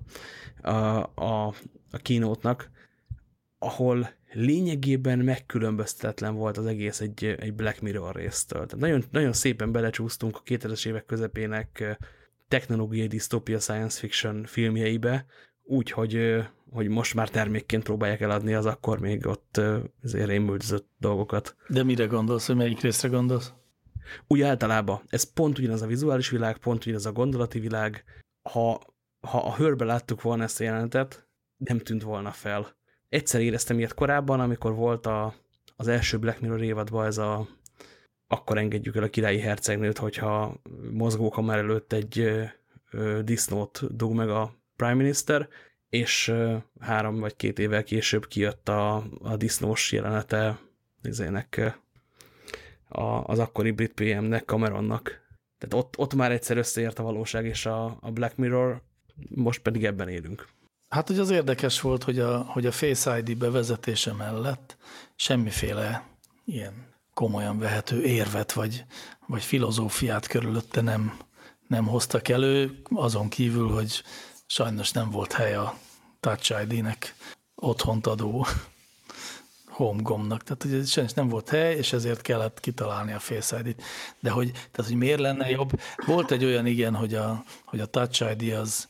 a keynote-nak, ahol lényegében megkülönböztetlen volt az egész egy Black Mirror résztől. Tehát nagyon, nagyon szépen belecsúsztunk a 2000-es évek közepének technológiai disztópia science fiction filmjeibe, úgy, hogy most már termékként próbálják eladni az akkor még ott azért rémültözött dolgokat. De mire gondolsz, hogy melyik részre gondolsz? Úgy általában. Ez pont ugyanaz a vizuális világ, pont ugyanaz a gondolati világ. Ha a hőrbe láttuk volna ezt a jelenetet, nem tűnt volna fel. Egyszer éreztem ilyet korábban, amikor volt az első Black Mirror évadban akkor engedjük el a királyi hercegnőt, hogyha mozgókamera előtt egy disznót dug meg a Prime Minister, és 3 vagy 2 évvel később kijött a disznós jelenete az akkori brit PM-nek, Cameronnak. Tehát ott már egyszer összeért a valóság és a Black Mirror, most pedig ebben élünk. Hát, hogy az érdekes volt, hogy a Face ID bevezetése mellett semmiféle ilyen komolyan vehető érvet, vagy filozófiát körülötte nem hoztak elő, azon kívül, hogy sajnos nem volt hely a Touch ID-nek otthont adó home gombnak. Tehát, hogy sajnos nem volt hely, és ezért kellett kitalálni a Face ID-t. De hogy miért lenne jobb? Volt egy olyan, igen, hogy a Touch ID az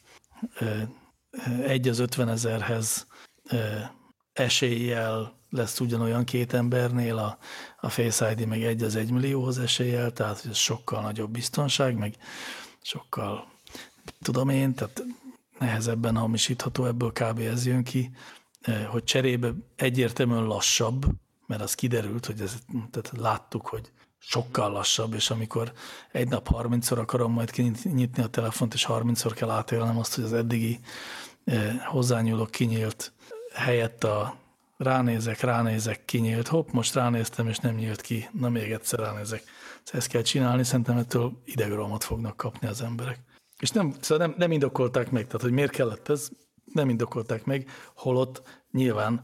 1 az 50 000-hez eséllyel lesz ugyanolyan 2 embernél, a Face ID meg 1 az 1 millióhoz eséllyel, tehát ez sokkal nagyobb biztonság, meg sokkal, tudom én, tehát nehezebben hamisítható, ebből kb. Ez jön ki, hogy cserébe egyértelműen lassabb, mert az kiderült, hogy tehát láttuk, hogy sokkal lassabb, és amikor egy nap 30-szor akarom majd kinyitni a telefont, és 30-szor kell átélnem azt, hogy az eddigi hozzányúlok kinyílt helyett ránézek, kinyílt, hopp, most ránéztem, és nem nyílt ki, na még egyszer ránézek. Ezt kell csinálni, szerintem ettől idegrohamot fognak kapni az emberek. És szóval nem indokolták meg, tehát hogy miért kellett ez, nem indokolták meg, holott nyilván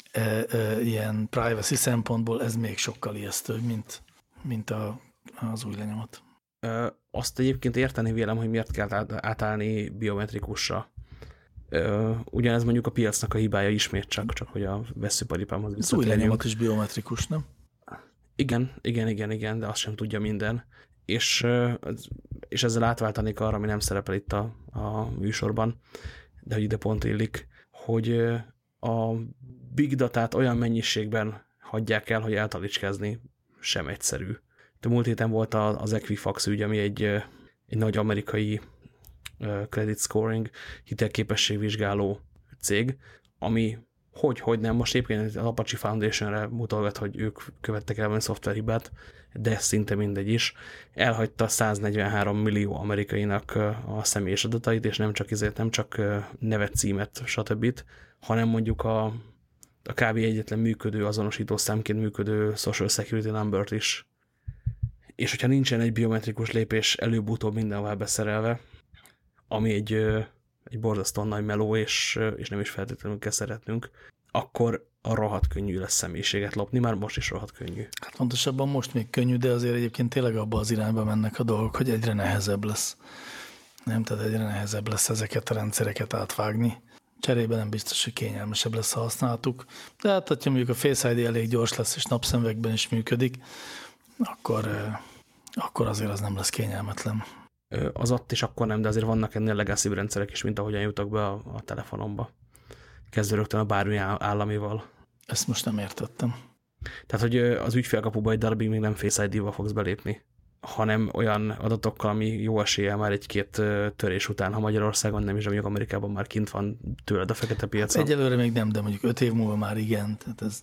ilyen privacy szempontból ez még sokkal ijesztőbb, mint az új lenyomat. Azt egyébként érteni vélem, hogy miért kell átállni biometrikusra. Ugyanez mondjuk a piacnak a hibája ismét csak hogy a vesszőparipámhoz visszatérjünk. Az új lenyomat is biometrikus, nem? Igen, de azt sem tudja minden. És ezzel átváltanék arra, ami nem szerepel itt a műsorban, de hogy ide pont illik, hogy a big datát olyan mennyiségben hagyják el, hogy eltalicskázni sem egyszerű. De múlt héten volt az Equifax ügy, ami egy nagy amerikai credit scoring, hitelképességvizsgáló cég, ami hogy nem, most éppen az Apache Foundation-re mutogat, hogy ők követtek el valami szoftverhibát, de szinte mindegy is. Elhagyta 143 millió amerikainak a személyes adatait, és nem csak nevet, címet, stb., hanem mondjuk a kb. Egyetlen működő, azonosító számként működő Social Security Numbert is. És hogyha nincsen egy biometrikus lépés előbb-utóbb mindenhová beszerelve, ami egy borzasztóan nagy meló, és nem is feltétlenül kell szeretnünk, akkor a rohadt könnyű lesz személyiséget lopni, már most is rohadt könnyű. Hát pontosabban most még könnyű, de azért egyébként tényleg abba az irányba mennek a dolgok, hogy egyre nehezebb lesz. Nem, tehát egyre nehezebb lesz ezeket a rendszereket átvágni. Cserébe nem biztos, hogy kényelmesebb lesz a használatuk. De hát, hogyha mondjuk a Face ID elég gyors lesz, és napszemüvegben is működik, akkor azért az nem lesz kényelmetlen. Az ott is akkor nem, de azért vannak ennél legacy rendszerek is, mint ahogyan jutok be a telefonomba. Kezdve rögtön a bármi államival. Ezt most nem értettem. Tehát, hogy az ügyfélkapuba egy darabig még nem Face ID-val fogsz belépni, hanem olyan adatokkal, ami jó eséllyel már egy-két törés után, ha Magyarországon nem is, mondjuk Amerikában már kint van tőled a fekete piacon. Hát egyelőre még nem, de mondjuk 5 év múlva már igen. Tehát ez,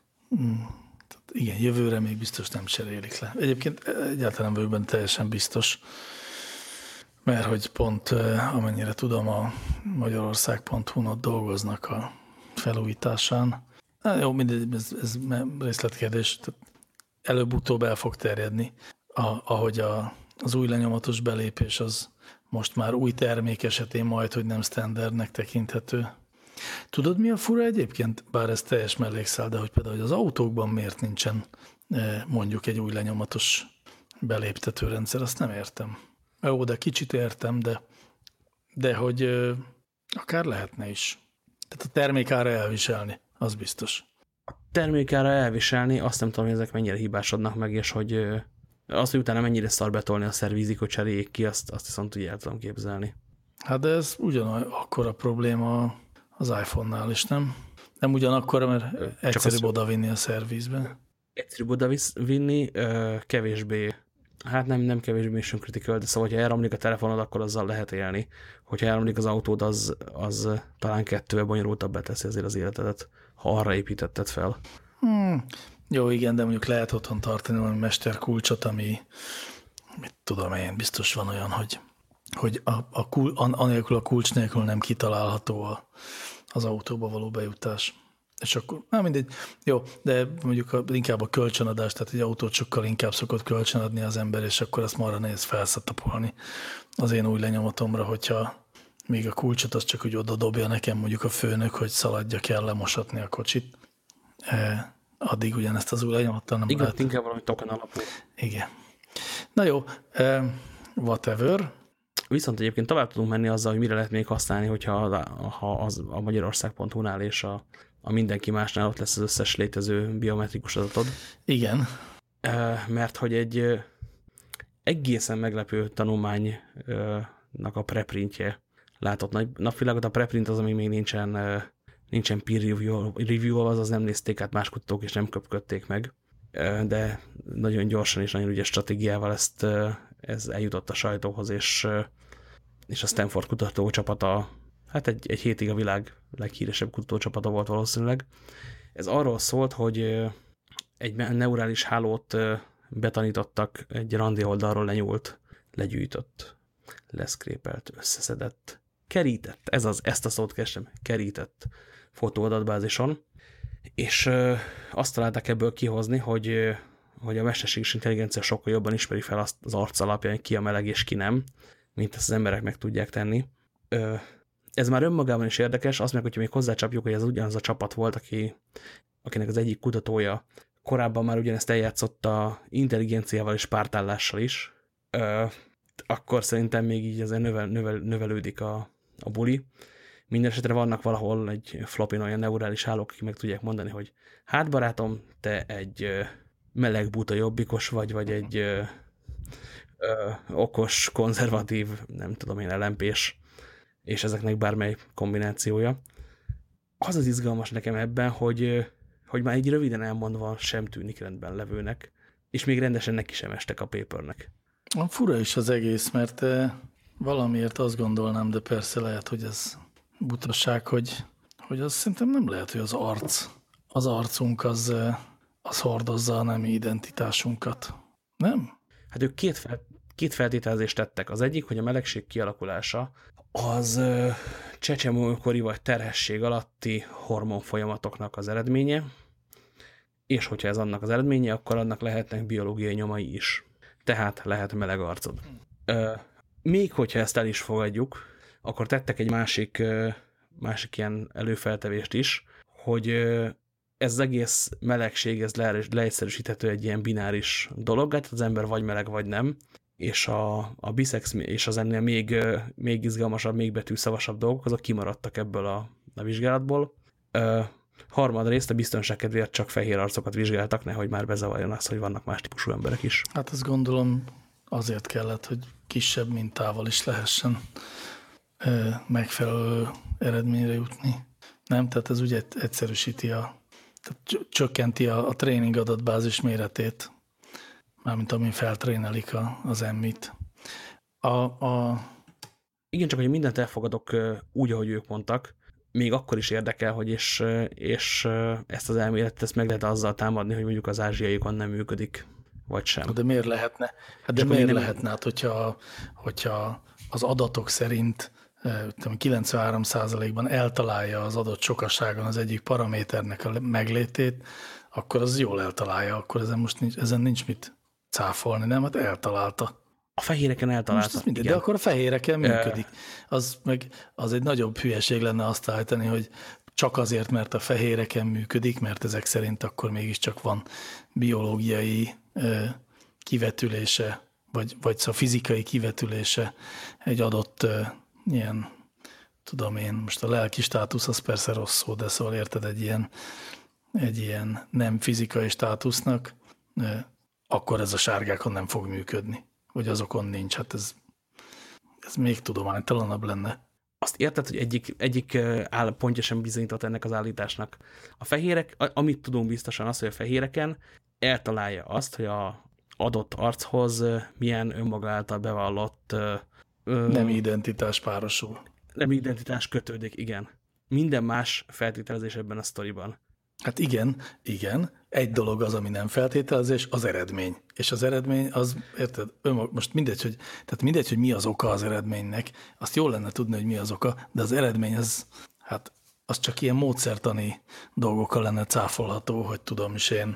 igen, jövőre még biztos nem cserélik le. Egyébként egyáltalán vagyok teljesen biztos, mert hogy pont amennyire tudom, a Magyarország.hu-n ott dolgoznak a felújításán. Jó, mindegy, ez részletkérdés. Előbb-utóbb el fog terjedni, ahogy az új lenyomatos belépés az most már új termék esetén majd, hogy nem standardnek tekinthető. Tudod, mi a fura egyébként? Bár ez teljes mellékszál, de hogy például hogy az autókban miért nincsen mondjuk egy új lenyomatos beléptető rendszer, azt nem értem. Jó, de kicsit értem, de hogy akár lehetne is. Tehát a termékára elviselni, az biztos. A termékára elviselni, azt nem tudom, hogy ezek mennyire hibásodnak meg, és hogy azt, hogy utána mennyire szar betolni a szervízik, hogy cseréljék ki, azt viszont úgy el tudom képzelni. Hát de ez ugyanakkor a probléma az iPhone-nál is, nem? Nem ugyanakkor, mert egyszerűbb odavinni a szervizbe. Egyszerűbb odavinni, kevésbé. Hát nem kevésbé mission critical, de szóval, hogyha elromlik a telefonod, akkor azzal lehet élni. Hogyha elromlik az autód, az talán kettővel bonyolultabbá teszi azért az életedet, ha arra építetted fel. Jó, igen, de mondjuk lehet otthon tartani valami mesterkulcsot, ami, mit tudom én, biztos van olyan, hogy anélkül a kulcs nélkül nem kitalálható az autóba való bejutás. És akkor, mindegy, jó, de mondjuk inkább a kölcsönadás, tehát egy autót sokkal inkább szokott kölcsönadni az ember, és akkor azt marra nehéz felszatapolni az én új lenyomatomra, hogyha még a kulcsot azt csak úgy oda dobja nekem mondjuk a főnök, hogy szaladjak el lemosatni a kocsit. Addig ugyanezt az új lenyomattal nem lehet. Inkább valami token alapú. Igen. Na jó, whatever. Viszont egyébként tovább tudunk menni azzal, hogy mire lehet még használni, hogyha az a Magyarország.hu-nál és a mindenki másnál ott lesz az összes létező biometrikus adatod. Igen. Mert hogy egy egészen meglepő tanulmánynak a preprintje látott nagy napvilágot. A preprint az, ami még nincsen peer review, azaz nem nézték át más kutatók, és nem köpködték meg. De nagyon gyorsan és nagyon ügyes stratégiával ez eljutott a sajtóhoz, és a Stanford kutatócsapata Hát egy hétig a világ leghíresebb kutatócsapata volt valószínűleg. Ez arról szólt, hogy egy neurális hálót betanítottak, egy randi oldalról lenyúlt, legyűjtött, leszkrépelt, összeszedett, kerített, ezt a szót keresem, kerített fotóadatbázison, és azt találták ebből kihozni, hogy a mesterséges intelligencia sokkal jobban ismeri fel azt az arc alapján, hogy ki a meleg és ki nem, mint ezt az emberek meg tudják tenni. Ez már önmagában is érdekes, azt meg, hogyha még hozzácsapjuk, hogy ez ugyanaz a csapat volt, akinek az egyik kutatója korábban már ugyanezt eljátszotta intelligenciával és pártállással is, akkor szerintem még így azért növelődik a buli. Mindenesetre vannak valahol egy flopin olyan neurális hálók, akik meg tudják mondani, hogy hát barátom, te egy meleg buta jobbikos vagy egy okos, konzervatív, nem tudom én, LMP-s, és ezeknek bármely kombinációja. Az az izgalmas nekem ebben, hogy már így röviden elmondva sem tűnik rendben levőnek, és még rendesen neki sem estek a papernek. Fura is az egész, mert valamiért azt gondolnám, de persze lehet, hogy ez butaság, hogy az szerintem nem lehet, hogy az arcunk az hordozza a nemi identitásunkat. Nem? Hát ők két feltételezést tettek. Az egyik, hogy a melegség kialakulása az csecsemőkori vagy terhesség alatti hormonfolyamatoknak az eredménye, és hogyha ez annak az eredménye, akkor annak lehetnek biológiai nyomai is. Tehát lehet meleg arcod. Még hogyha ezt el is fogadjuk, akkor tettek egy másik ilyen előfeltevést is, hogy ez az egész melegség, ez leegyszerűsíthető egy ilyen bináris dolog, hát az ember vagy meleg, vagy nem, és a biszex és az ennél még izgalmasabb, még betűszavasabb dolgok, azok kimaradtak ebből a vizsgálatból. Harmadrészt a biztonság kedvéért csak fehér arcokat vizsgáltak, nehogy már bezavarjon az, hogy vannak más típusú emberek is. Hát ezt gondolom azért kellett, hogy kisebb mintával is lehessen megfelelő eredményre jutni. Nem? Tehát ez ugye egyszerűsíti tehát csökkenti a tréning adatbázis méretét, mármint amin feltrénelik az emmit. Igen, csak hogy mindent elfogadok úgy, ahogy ők mondtak, még akkor is érdekel, hogy és ezt az elméletet ezt meg lehet azzal támadni, hogy mondjuk az ázsiaiakon nem működik, vagy sem. De miért lehetne? Hát de miért lehetne? Hát, hogyha az adatok szerint 93%-ban eltalálja az adott sokaságon az egyik paraméternek a meglétét, akkor az jól eltalálja, akkor ezen nincs mit cáfolni, nem? Hát eltalálta. A fehéreken eltalálta. De akkor a fehéreken működik. Az egy nagyobb hülyeség lenne azt állítani, hogy csak azért, mert a fehéreken működik, mert ezek szerint akkor mégiscsak van biológiai kivetülése, vagy szóval fizikai kivetülése egy adott ilyen, tudom én, most a lelki státusz az persze rossz szó, de szóval érted, egy ilyen nem fizikai státusznak, akkor ez a sárgákon nem fog működni. Vagy azokon nincs. Hát ez még tudománytalanabb lenne. Azt érted, hogy egyik pontja sem bizonyított ennek az állításnak. A fehérek, amit tudunk biztosan az, hogy a fehéreken eltalálja azt, hogy a adott archoz milyen önmaga által bevallott nem identitás párosul. Nem identitás kötődik, igen. Minden más feltételezés ebben a sztoriban. Hát igen. Egy dolog az, ami nem feltételezés, az eredmény. És az eredmény az, érted, most mindegy, hogy mi az oka az eredménynek, azt jól lenne tudni, hogy mi az oka, de az eredmény az csak ilyen módszertani dolgokkal lenne cáfolható, hogy tudom is én,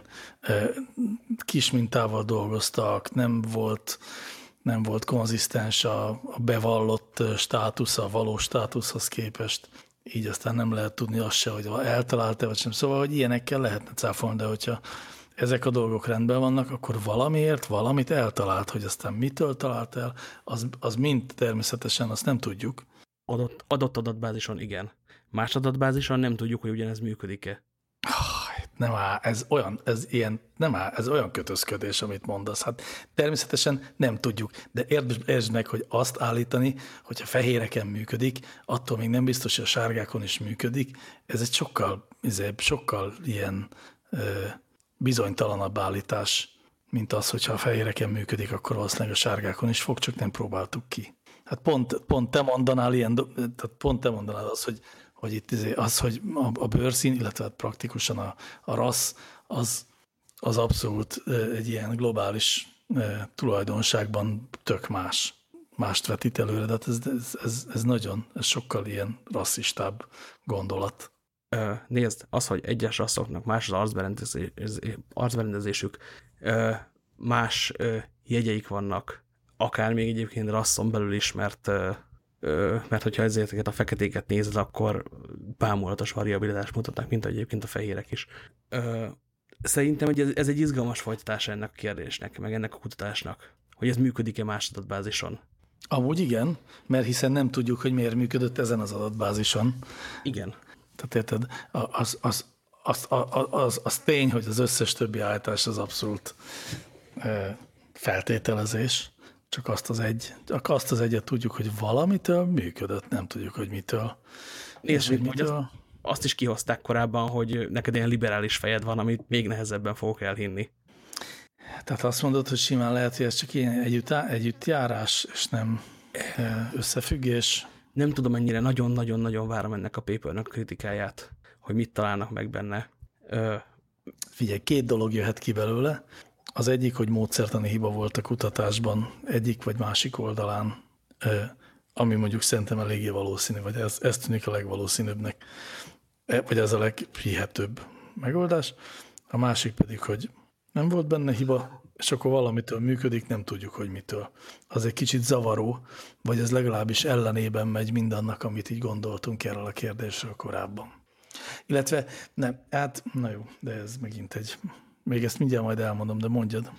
kis mintával dolgoztak, nem volt konzisztens a bevallott státusz, a valós státuszhoz képest. Így aztán nem lehet tudni azt se, hogy eltalálta, vagy sem. Szóval, hogy ilyenekkel lehetne cáfolni, de hogyha ezek a dolgok rendben vannak, akkor valamiért valamit eltalált, hogy aztán mitől talált el, az mind természetesen azt nem tudjuk. Adott adatbázison igen. Más adatbázison nem tudjuk, hogy ugyanez működik-e. Ez olyan kötözködés, amit mondasz. Hát természetesen nem tudjuk, de értsd meg, hogy azt állítani, hogyha fehéreken működik, attól még nem biztos, hogy a sárgákon is működik. Ez egy sokkal ilyen bizonytalanabb állítás, mint az, hogyha a fehéreken működik, akkor valószínűleg a sárgákon is fog, csak nem próbáltuk ki. Hát pont te mondanál ilyen, tehát pont te mondanál hogy itt az, hogy a bőrszín, illetve praktikusan a rassz, az abszolút egy ilyen globális tulajdonságban tök mást vetít előre, de ez sokkal ilyen rasszistább gondolat. Nézd, az, hogy egyes rasszoknak más az arcberendezésük, más jegyeik vannak, akár még egyébként rasszon belül is, mert hogyha ezeket a feketéket nézed, akkor bámulatos variabilitást mutatnak, mint egyébként a fehérek is. Szerintem hogy ez egy izgalmas folytatása ennek a kérdésnek, meg ennek a kutatásnak, hogy ez működik-e más adatbázison. Amúgy igen, mert hiszen nem tudjuk, hogy miért működött ezen az adatbázison. Igen. Tehát érted, az tény, hogy az összes többi állítás az abszolút feltételezés, csak azt az egyet tudjuk, hogy valamitől működött, nem tudjuk, hogy mitől. Nézd, hogy azt is kihozták korábban, hogy neked ilyen liberális fejed van, amit még nehezebben fogok elhinni. Tehát azt mondod, hogy simán lehet, hogy ez csak ilyen együttjárás, és nem összefüggés. Nem tudom, mennyire nagyon-nagyon-nagyon várom ennek a papernek a kritikáját, hogy mit találnak meg benne. Figyelj, 2 dolog jöhet ki belőle. Az egyik, hogy módszertani hiba volt a kutatásban egyik vagy másik oldalán, ami mondjuk szerintem eléggé valószínű, vagy ez tűnik a legvalószínűbbnek, vagy ez a leghihetőbb megoldás. A másik pedig, hogy nem volt benne hiba, és akkor valamitől működik, nem tudjuk, hogy mitől. Az egy kicsit zavaró, vagy ez legalábbis ellenében megy mindannak, amit így gondoltunk erről a kérdésről korábban. Illetve, nem, hát, na jó, de ez megint még ezt mindjárt majd elmondom, de mondjad.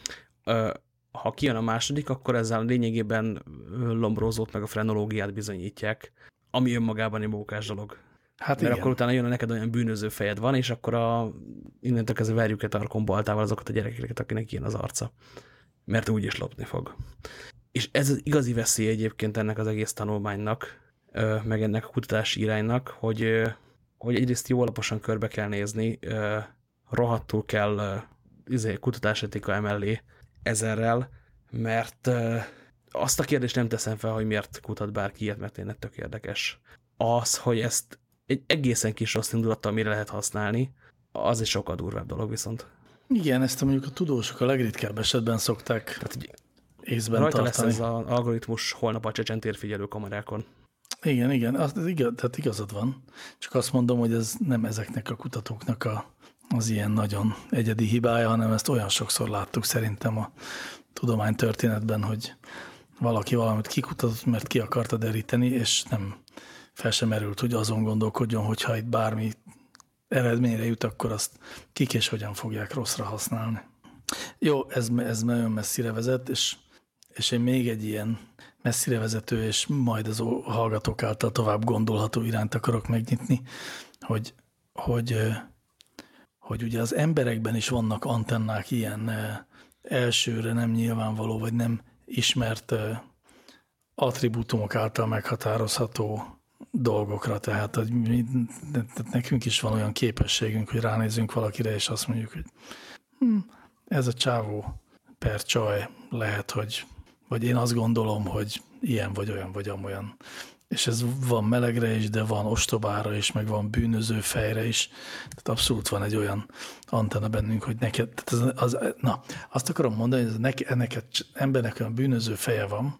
Ha kijön a második, akkor ezzel lényegében Lombrózót meg a frenológiát bizonyítják, ami önmagában egy mókás dolog. Hát mert igen. Akkor utána jön, neked olyan bűnöző fejed van, és akkor innentől kezdve verjük tarkon baltával azokat a gyerekeket, akinek ilyen az arca. Mert úgyis lopni fog. És ez az igazi veszély egyébként ennek az egész tanulmánynak, meg ennek a kutatási iránynak, hogy egyrészt jó alaposan körbe kell nézni, rohadtul kell kutatásetika emellé ezerrel, mert azt a kérdést nem teszem fel, hogy miért kutat bárki ilyet, mert tényleg tök érdekes. Az, hogy ezt egy egészen kis rossz indulattal mire lehet használni, az egy sokkal durvább dolog viszont. Igen, ezt mondjuk a tudósok a legritkább esetben szokták észben rajta tartani. Lesz ez az algoritmus holnap a Csecsen térfigyelő kamerákon. Igen, tehát igazad van. Csak azt mondom, hogy ez nem ezeknek a kutatóknak az ilyen nagyon egyedi hibája, hanem ezt olyan sokszor láttuk szerintem a tudománytörténetben, hogy valaki valamit kikutatott, mert ki akarta deríteni, és nem fel sem merült, hogy azon gondolkodjon, hogyha itt bármi eredményre jut, akkor azt kik és hogyan fogják rosszra használni. Jó, ez nagyon messzire vezet, és én még egy ilyen messzire vezető, és majd az hallgatók által tovább gondolható irányt akarok megnyitni, hogy ugye az emberekben is vannak antennák ilyen elsőre nem nyilvánvaló, vagy nem ismert attribútumok által meghatározható dolgokra, tehát nekünk is van olyan képességünk, hogy ránézünk valakire, és azt mondjuk, hogy ez a csávó per csaj lehet, vagy én azt gondolom, hogy ilyen vagy olyan, vagy amolyan. És ez van melegre is, de van ostobára is, meg van bűnöző fejre is. Tehát abszolút van egy olyan antenna bennünk, hogy neked, azt akarom mondani, hogy ennek embernek olyan bűnöző feje van,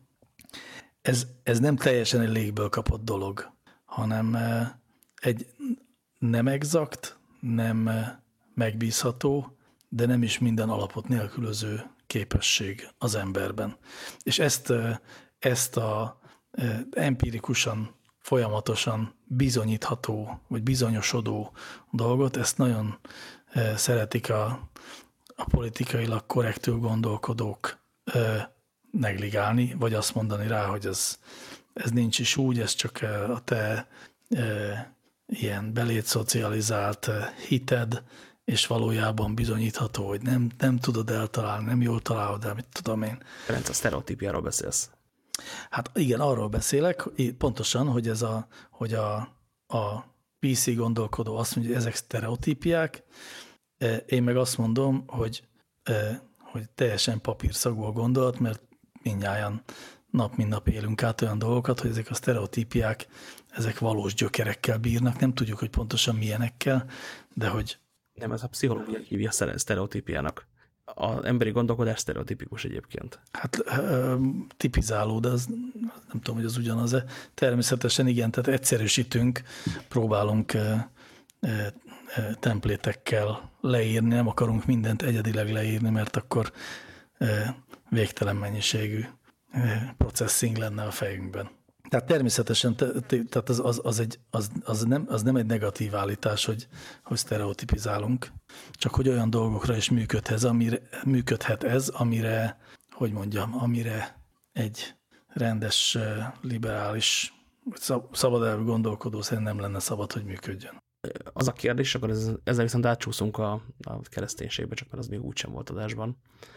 ez nem teljesen egy légből kapott dolog, hanem egy nem exakt, nem megbízható, de nem is minden alapot nélkülöző képesség az emberben. És ezt a empirikusan, folyamatosan bizonyítható, vagy bizonyosodó dolgot, ezt nagyon szeretik a politikailag korrektül gondolkodók negligálni, vagy azt mondani rá, hogy ez nincs is úgy, ez csak a te ilyen beléd szocializált hited, és valójában bizonyítható, hogy nem tudod eltalálni, nem jól találod el, mit tudom én. Ferenc, a sztereotípiáról beszélsz. Hát igen, arról beszélek, pontosan, hogy a PC gondolkodó azt mondja, hogy ezek sztereotípiák, én meg azt mondom, hogy teljesen papírszagú a gondolat, mert mindnyájan nap mint nap élünk át olyan dolgokat, hogy ezek a sztereotípiák, ezek valós gyökerekkel bírnak, nem tudjuk, hogy pontosan milyenekkel, de hogy... Nem, ez a pszichológia hívja sztereotípiának. Az emberi gondolkodás sztereotipikus egyébként. Hát tipizáló, de az, nem tudom, hogy az ugyanaz-e. Természetesen igen, tehát egyszerűsítünk, próbálunk templétekkel leírni, nem akarunk mindent egyedileg leírni, mert akkor végtelen mennyiségű processzing lenne a fejünkben. Tehát természetesen tehát az nem egy negatív állítás, hogy sztereotipizálunk, csak hogy olyan dolgokra is működhet ez, amire, hogy mondjam, amire egy rendes, liberális, szabad gondolkodó szerint nem lenne szabad, hogy működjön. Az a kérdés, akkor ezzel viszont átcsúszunk a kereszténységbe, csak mert az még úgysem volt adásban,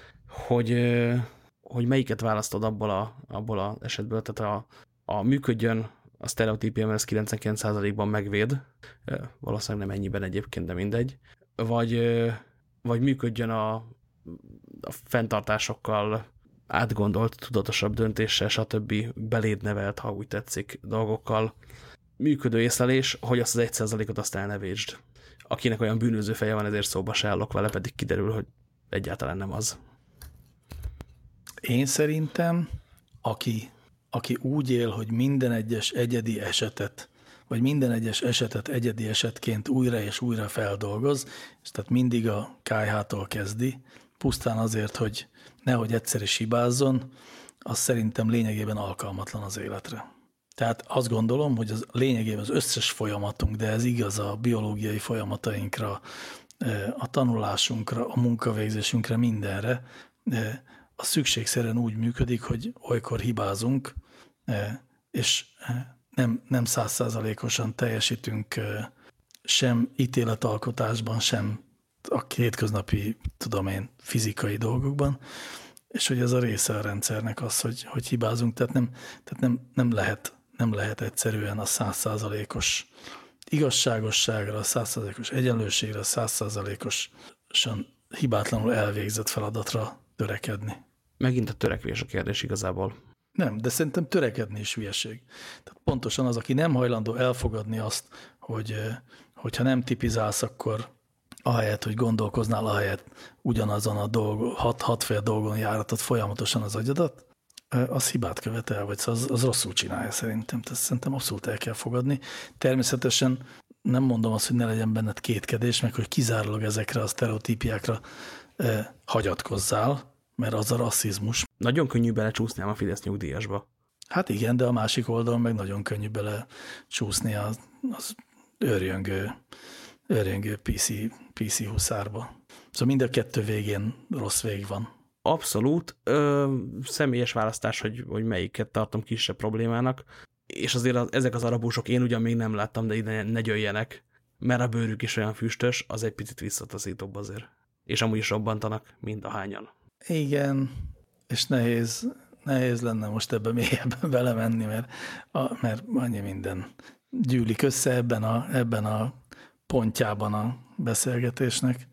hogy melyiket választod abból az esetből, tehát a működjön a sztereotípia, mert ez 99%-ban megvéd, valószínűleg nem ennyiben egyébként, de mindegy, vagy működjön a fenntartásokkal átgondolt, tudatosabb döntéssel, stb. Beléd nevelt, ha úgy tetszik, dolgokkal működő észlelés, hogy azt az 1%-ot azt el ne vétsd. Akinek olyan bűnöző feje van, ezért szóba se állok vele, pedig kiderül, hogy egyáltalán nem az. Én szerintem, aki úgy él, hogy minden egyes egyedi esetet, vagy minden egyes esetet egyedi esetként újra és újra feldolgoz, és tehát mindig a KH-tól kezdi, pusztán azért, hogy nehogy egyszer is hibázzon, az szerintem lényegében alkalmatlan az életre. Tehát azt gondolom, hogy az lényegében az összes folyamatunk, de ez igaz a biológiai folyamatainkra, a tanulásunkra, a munkavégzésünkre, mindenre, a szükségszerűen úgy működik, hogy olykor hibázunk, és nem 100%-osan teljesítünk sem ítéletalkotásban, sem a hétköznapi, tudom én, fizikai dolgokban, és hogy ez a része a rendszernek az, hogy hibázunk, tehát nem lehet egyszerűen a 100%-os igazságosságra, a 100%-os egyenlőségre, a 100%-osan hibátlanul elvégzett feladatra törekedni. Megint a törekvés a kérdés igazából. Nem, de szerintem törekedni is hülyeség. Tehát pontosan az, aki nem hajlandó elfogadni azt, hogyha nem tipizálsz, akkor ahelyett, hogy gondolkoznál, ahelyett ugyanazon a hatféle dolgon járatod folyamatosan az agyadat, az hibát követel, vagy az rosszul csinálja szerintem. Tehát szerintem abszolút el kell fogadni. Természetesen nem mondom azt, hogy ne legyen benned kétkedés, meg hogy kizárólag ezekre a sztereotípiákra hagyatkozzál, mert az a rasszizmus. Nagyon könnyű belecsúszni a Fidesz nyugdíjasba. Hát igen, de a másik oldalon meg nagyon könnyű belecsúszni az őrjöngő PC huszárba. Szóval mind a kettő végén rossz vég van. Abszolút. Személyes választás, hogy melyiket tartom kisebb problémának, és azért ezek az arabusok én ugyan még nem láttam, de ide ne jöjjenek, mert a bőrük is olyan füstös, az egy picit visszataszítóbb azért. És amúgy is robbantanak mindahányan. Igen, és nehéz lenne most ebbe mélyebben belemenni, mert annyi minden gyűlik össze ebben a pontjában a beszélgetésnek.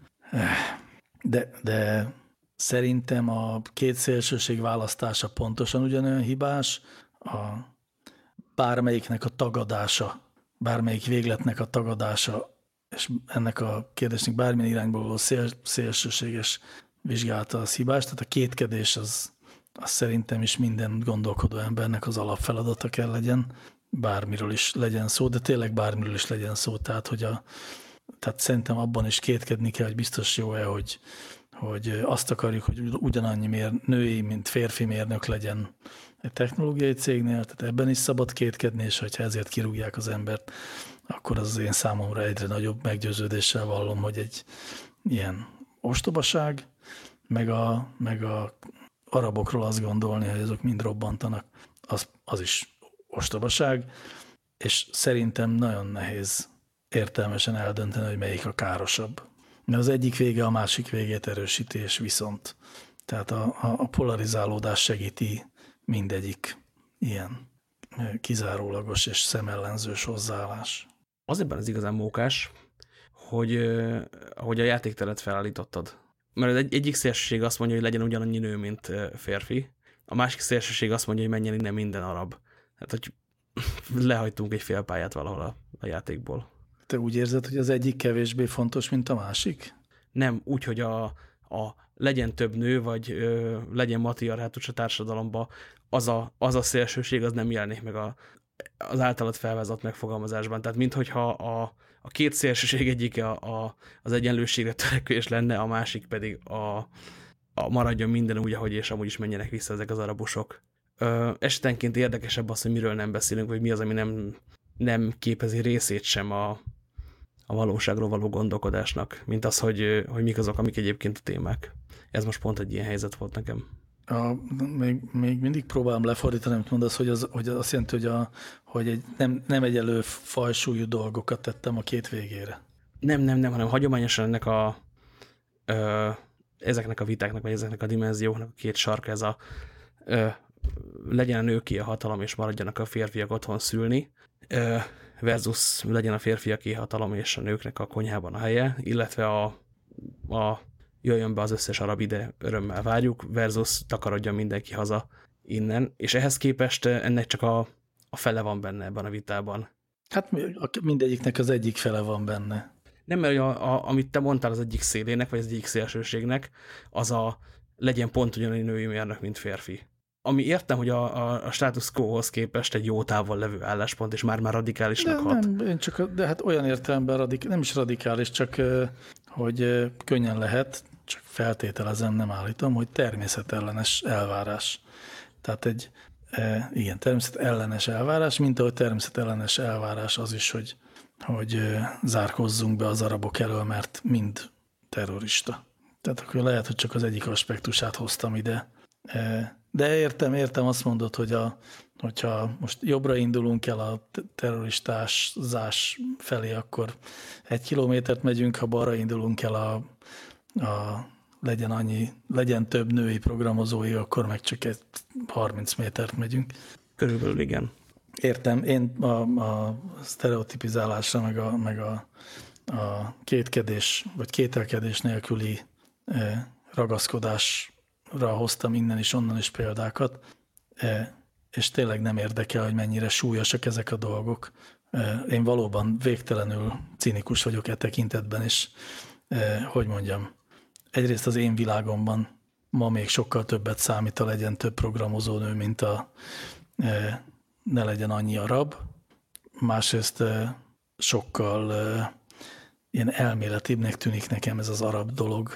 De szerintem a két szélsőség választása pontosan ugyanolyan hibás, bármelyiknek a tagadása, bármelyik végletnek a tagadása, és ennek a kérdésnek bármilyen irányból való szélsőséges vizsgálata az hibás, tehát a kétkedés az szerintem is minden gondolkodó embernek az alapfeladata kell legyen, bármiről is legyen szó, de tényleg bármiről is legyen szó, tehát tehát szerintem abban is kétkedni kell, hogy biztos jó-e, hogy azt akarjuk, hogy ugyanannyi női, mint férfi mérnök legyen egy technológiai cégnél, tehát ebben is szabad kétkedni, és hogyha ezért kirúgják az embert, akkor az én számomra egyre nagyobb meggyőződéssel vallom, hogy egy ilyen ostobaság, meg a arabokról azt gondolni, hogy azok mind robbantanak, az is ostobaság, és szerintem nagyon nehéz értelmesen eldönteni, hogy melyik a károsabb. Mert az egyik vége a másik végét erősíti, és viszont. Tehát a polarizálódás segíti mindegyik ilyen kizárólagos és szemellenzős hozzáállás. Azért az igazán mókás, hogy a játékteret felállítottad. Mert egyik szélsőség azt mondja, hogy legyen ugyanannyi nő, mint férfi, a másik szélsőség azt mondja, hogy menjen innen minden arab. Hát, hogy lehagytunk egy fél pályát valahol a játékból. Te úgy érzed, hogy az egyik kevésbé fontos, mint a másik? Nem, úgy, hogy a legyen több nő, vagy legyen matriarchátus a társadalomban, az a szélsőség, az nem jelenik meg az általad felvezetett megfogalmazásban. Tehát minthogyha a két szélsőség egyike az egyenlőségre törekvés lenne, a másik pedig a maradjon minden úgy, ahogy és amúgy is menjenek vissza ezek az arabusok. Esetenként érdekesebb az, hogy miről nem beszélünk, vagy mi az, ami nem képezi részét sem a valóságról való gondolkodásnak, mint az, hogy mik azok, amik egyébként a témák. Ez most pont egy ilyen helyzet volt nekem. Még mindig próbálom lefordítani, amit mondasz, hogy azt jelenti, hogy nem egyenlő fajsúlyú dolgokat tettem a két végére. Nem, hanem hagyományosan ezeknek a vitáknak, vagy ezeknek a dimenzióknak a két sarka, ez legyen a nőké a hatalom, és maradjanak a férfiak otthon szülni, versus legyen a férfiaké hatalom, és a nőknek a konyhában a helye, illetve jöjjön be az összes arab ide, örömmel várjuk, versus takarodjon mindenki haza innen, és ehhez képest ennek csak a fele van benne ebben a vitában. Hát mindegyiknek az egyik fele van benne. Nem, mert amit te mondtál az egyik szélének, vagy az egyik szélsőségnek, az legyen pont ugyanúgy női mérnök, mint férfi. Ami értem, hogy a status quo-hoz képest egy jó távol levő álláspont, és már radikálisnak hat. Nem, de hát olyan értelemben nem is radikális, csak hogy könnyen lehet, csak feltételezem, nem állítom, hogy természetellenes elvárás. Tehát igen, természetellenes elvárás, mint ahogy természetellenes elvárás az is, hogy zárkózzunk be az arabok elől, mert mind terrorista. Tehát akkor lehet, hogy csak az egyik aspektusát hoztam ide. De értem, azt mondod, hogyha most jobbra indulunk el a terroristázás felé, akkor 1 kilométert megyünk, ha balra indulunk el legyen több női programozói, akkor meg csak 30 métert megyünk. Körülbelül igen. Értem, én a sztereotipizálásra, meg a kétkedés, vagy kételkedés nélküli ragaszkodásra hoztam innen is, onnan is példákat, és tényleg nem érdekel, hogy mennyire súlyosak ezek a dolgok. Én valóban végtelenül cinikus vagyok e tekintetben, és hogy mondjam, egyrészt az én világomban ma még sokkal többet számít a legyen több programozónő, mint ne legyen annyi arab. Másrészt sokkal ilyen elméletibbnek tűnik nekem ez az arab dolog,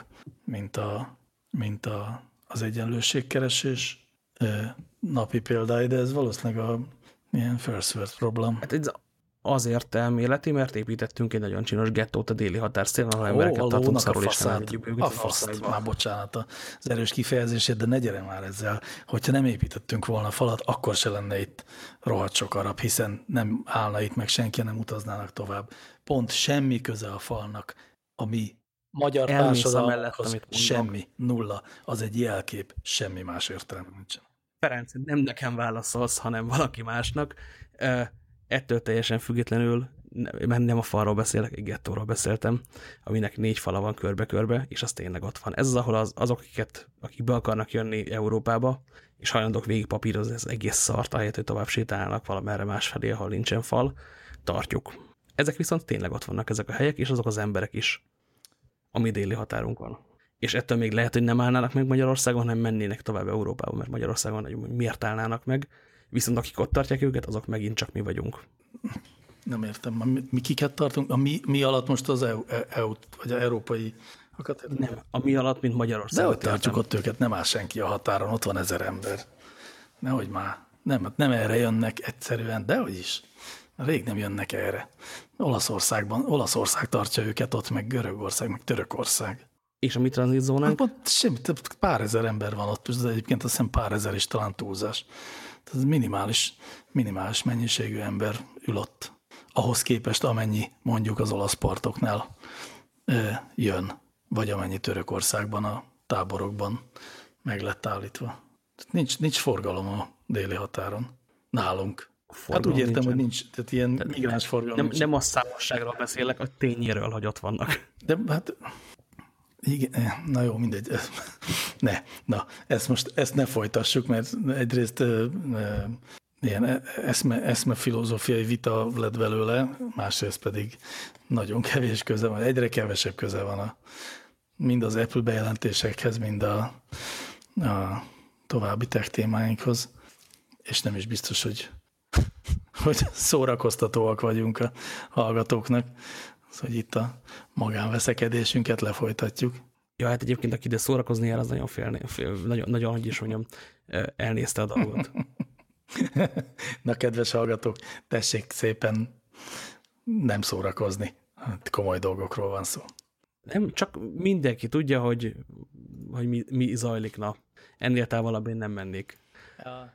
mint az egyenlőségkeresés napi példája, de ez valószínűleg ilyen first world problem. Hát ez azért elméleti, mert építettünk egy nagyon csinos gettót a déli határszélen, ahol embereket tartunk szarul, és nem engedjük őket. A faszt, már bocsánat az erős kifejezését, de ne gyere már ezzel. Hogyha nem építettünk volna falat, akkor se lenne itt rohadt sok arab, hiszen nem állna itt, meg senki nem utaznának tovább. Pont semmi köze a falnak, ami magyar társadalomhoz semmi, nulla. Az egy jelkép, semmi más értelme nincsen. Ferenc, nem nekem válaszolsz, hanem valaki másnak. Ettől teljesen függetlenül, mert nem a falról beszélek, egy gettóról beszéltem, aminek 4 fala van körbe-körbe, és az tényleg ott van. Ez az, ahol azok, akik be akarnak jönni Európába, és hajlandók végigpapírozni az egész szart, ahelyett, hogy tovább sétálnak valamerre másfelé, ahol nincsen fal, tartjuk. Ezek viszont tényleg ott vannak ezek a helyek, és azok az emberek is, ami déli határunk van. És ettől még lehet, hogy nem állnának meg Magyarországon, hanem mennének tovább Európába, mert Magyarországon nagyon miért állnának meg, viszont akik ott tartják őket, azok megint csak mi vagyunk. Nem értem. Mi kiket tartunk? Mi alatt most az EU, vagy az európai... Nem, a mi alatt, mint Magyarország. De ott tartjuk ott őket, nem áll senki a határon, ott van 1000 ember. Nehogy már. Nem erre jönnek egyszerűen, dehogy is. Rég nem jönnek erre. Olaszország tartja őket ott, meg Görögország, meg Törökország. És a mi tranzitzónánk? Hát semmi, pár ezer ember van ott, de egyébként azt hiszem pár ezer is talán túlzás. Tehát minimális mennyiségű ember ül ott. Ahhoz képest, amennyi mondjuk az olasz partoknál jön, vagy amennyi Törökországban a táborokban meg lett állítva. Nincs forgalom a déli határon. Nálunk. Hát úgy értem, hogy nincs, tehát ilyen migráns forgalom. Nem a számosságról beszélek, a tényéről, hogy ott vannak. De hát Igen, na jó, mindegy. Ezt ne folytassuk, mert egyrészt ilyen eszmefilozófiai vita lett belőle, másrészt pedig nagyon kevés köze van, egyre kevesebb köze van mind az Apple bejelentésekhez, mind a további tech témáinkhoz, és nem is biztos, hogy szórakoztatóak vagyunk a hallgatóknak, hogy itt a magánveszekedésünket lefolytatjuk. Ja, hát egyébként, aki ide szórakozni jár, az nagyon, hogy is mondjam, elnézte a dolgot. Na, kedves hallgatók, tessék szépen nem szórakozni. Komoly dolgokról van szó. Nem, csak mindenki tudja, hogy mi zajlik. Na, ennél távolabb én nem mennék. Ja.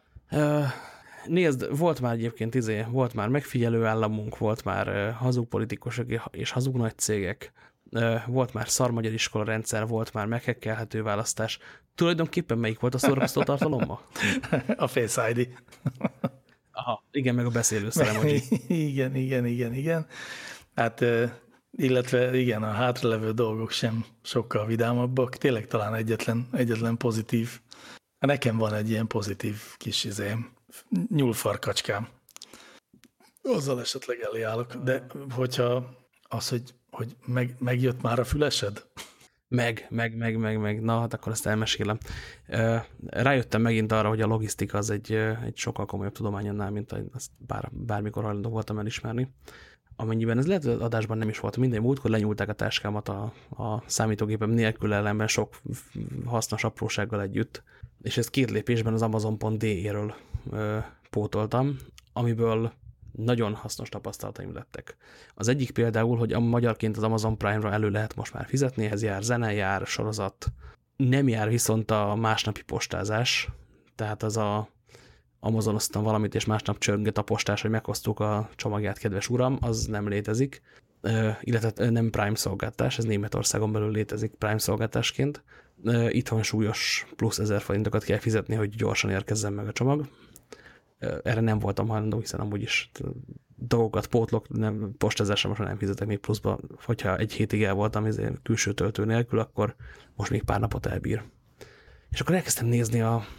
Nézd, volt már egyébként volt már megfigyelő államunk, volt már hazug politikusok és hazug nagy cégek, volt már szarmagyar iskola rendszer, volt már meghekkelhető választás. Tulajdonképpen melyik volt a szórakoztató tartalom ma? A Face ID. Aha, igen, meg a beszélőszer emoji. Igen. Hát, illetve igen, a hátralevő dolgok sem sokkal vidámabbak. Tényleg talán egyetlen pozitív. Nekem van egy ilyen pozitív kis nyúlfarkacskám. Azzal esetleg elé állok. De hogyha az, hogy megjött már a fülesed? Meg. Na, hát akkor ezt elmesélem. Rájöttem megint arra, hogy a logisztika az egy sokkal komolyabb tudomány annál, mint azt bármikor hajlandó voltam elismerni. Amennyiben ez lehet, hogy adásban nem is volt. Minden múltkor lenyúlták a táskámat a számítógépem nélkül, ellenben sok hasznos aprósággal együtt. És ezt 2 lépésben az Amazon.de-ről pótoltam, amiből nagyon hasznos tapasztalataim lettek. Az egyik például, hogy magyarként az Amazon Prime-ra elő lehet most már fizetni, ehhez jár zene, jár sorozat. Nem jár viszont a másnapi postázás, tehát az a Amazonoztam valamit, és másnap csörgött a postás, hogy meghoztuk a csomagját, kedves uram, az nem létezik, illetve nem Prime szolgáltás, ez Németországon belül létezik Prime szolgáltásként. Itthon súlyos plusz 1000 forintokat kell fizetni, hogy gyorsan érkezzen meg a csomag. Erre nem voltam hajlandó, hiszen amúgy is dolgokat pótlok, postázásra most nem fizetek még pluszba. Hogyha egy hétig el voltam külső töltő nélkül, akkor most még pár napot elbír. És akkor elkezdtem nézni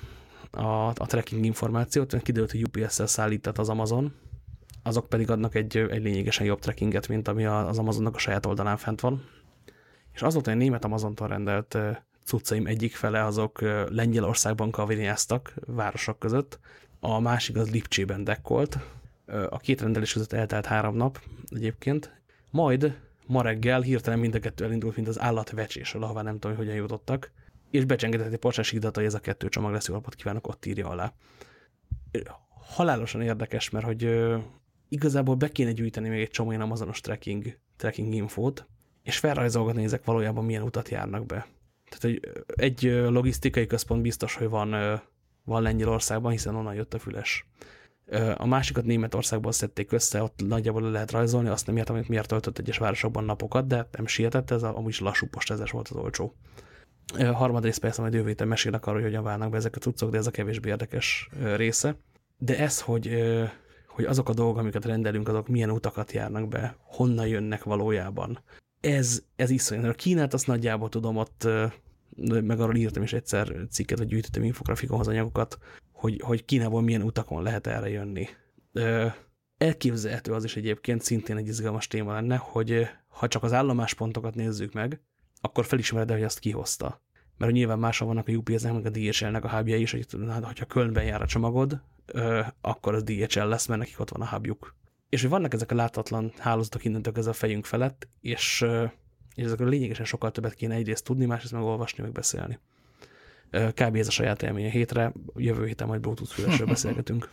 a tracking információt, kiderült, hogy UPS-szel szállított az Amazon, azok pedig adnak egy lényegesen jobb trackinget, mint ami az Amazonnak a saját oldalán fent van. És azóta egy német Amazontól rendelt cuccaim egyik fele, azok Lengyelországban kavériáztak városok között, a másik az Lipcsében dekkolt. A 2 rendelés között eltelt 3 nap egyébként. Majd ma reggel hirtelen mind a 2 elindult, mint az állatvecsésről, ahová nem tudom, hogy hogyan jutottak, és becsengetett egy porcsás írata, hogy ez a 2 csomag lesz, jó napot kívánok, ott írja alá. Halálosan érdekes, mert hogy igazából be kéne gyűjteni még egy csomó ilyen amazonos tracking infót, és felrajzolgatni ezek valójában milyen utat járnak be. Tehát egy logisztikai központ biztos, hogy van Lengyelországban, hiszen onnan jött a füles. A másikat Németországban szedték össze, ott nagyjából le lehet rajzolni, azt nem értem, hogy miért töltött egyes városokban napokat, de nem sietett, ez amúgy is lassú postázás volt az olcsó. Harmadrészt persze majd jövő héten mesélek arról, hogy hogyan válnak be ezek a cuccok, de ez a kevésbé érdekes része. De ez, hogy azok a dolgok, amiket rendelünk, azok milyen utakat járnak be, honnan jönnek valójában. Ez iszonyat. A Kínát azt nagyjából tudom, ott meg arról írtam is egyszer cikket, hogy gyűjtöttem infografikonhoz anyagokat, hogy Kínából milyen utakon lehet erre jönni. Elképzelhető az is egyébként, szintén egy izgalmas téma lenne, hogy ha csak az állomáspontokat nézzük meg, akkor felismered, hogy azt kihozta. Mert nyilván máshol vannak a UPS-nek, meg a DHL-nek a hubjai is, hogy ha Kölnben jár a csomagod, akkor az DHL lesz, mert nekik ott van a hubjuk. És hogy vannak ezek a láthatatlan hálózatok innentől ez a fejünk felett, és ezekről lényegesen sokkal többet kéne egyrészt tudni, másrészt meg olvasni, meg beszélni. Kb. Ez a saját élmény a hétre, jövő héten majd Bluetooth fülesről beszélgetünk.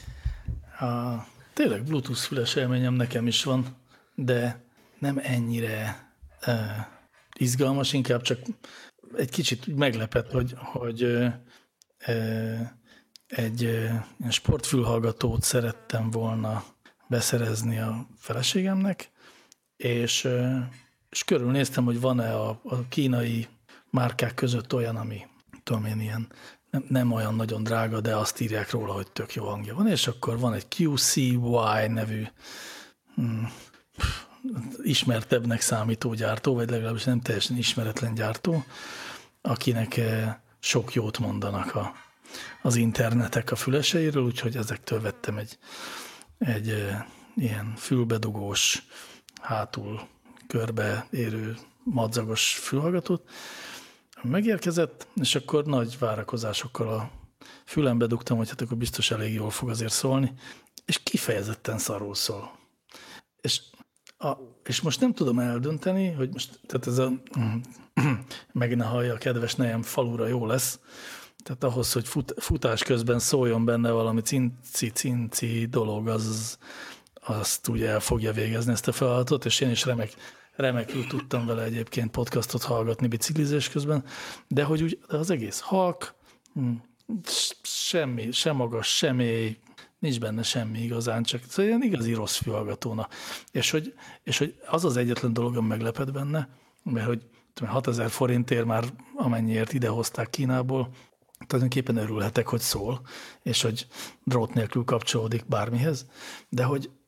Tényleg Bluetooth füles élményem nekem is van, de nem ennyire izgalmas, inkább csak egy kicsit meglepett, hogy egy sportfülhallgatót szerettem volna beszerezni a feleségemnek, és körülnéztem, hogy van-e a kínai márkák között olyan, ami tudom én ilyen nem olyan nagyon drága, de azt írják róla, hogy tök jó hangja van, és akkor van egy QCY nevű ismertebbnek számító gyártó, vagy legalábbis nem teljesen ismeretlen gyártó, akinek sok jót mondanak az internetek a füleseiről, úgyhogy ezektől vettem egy ilyen fülbedugós, hátul körbeérő madzagos fülhallgatót. Megérkezett, és akkor nagy várakozásokkal a fülembe dugtam, hogy hát akkor biztos elég jól fog azért szólni, és kifejezetten szarul szól. És most nem tudom eldönteni, hogy most, tehát ez meg ne hallja a kedves nejem, falura jó lesz, tehát ahhoz, hogy futás közben szóljon benne valami cinci dolog, azt ugye el fogja végezni ezt a feladatot, és én is remekül tudtam vele egyébként podcastot hallgatni biciklizés közben, de hogy úgy, de az egész halk, semmi, sem magas, sem mély, nincs benne semmi igazán, csak ilyen igazi rossz fülhallgatóna. És hogy az az egyetlen dolog, ami meglepett benne, mert hogy 6000 forintért már amennyiért idehozták Kínából, tulajdonképpen örülhetek, hogy szól, és hogy drót nélkül kapcsolódik bármihez, de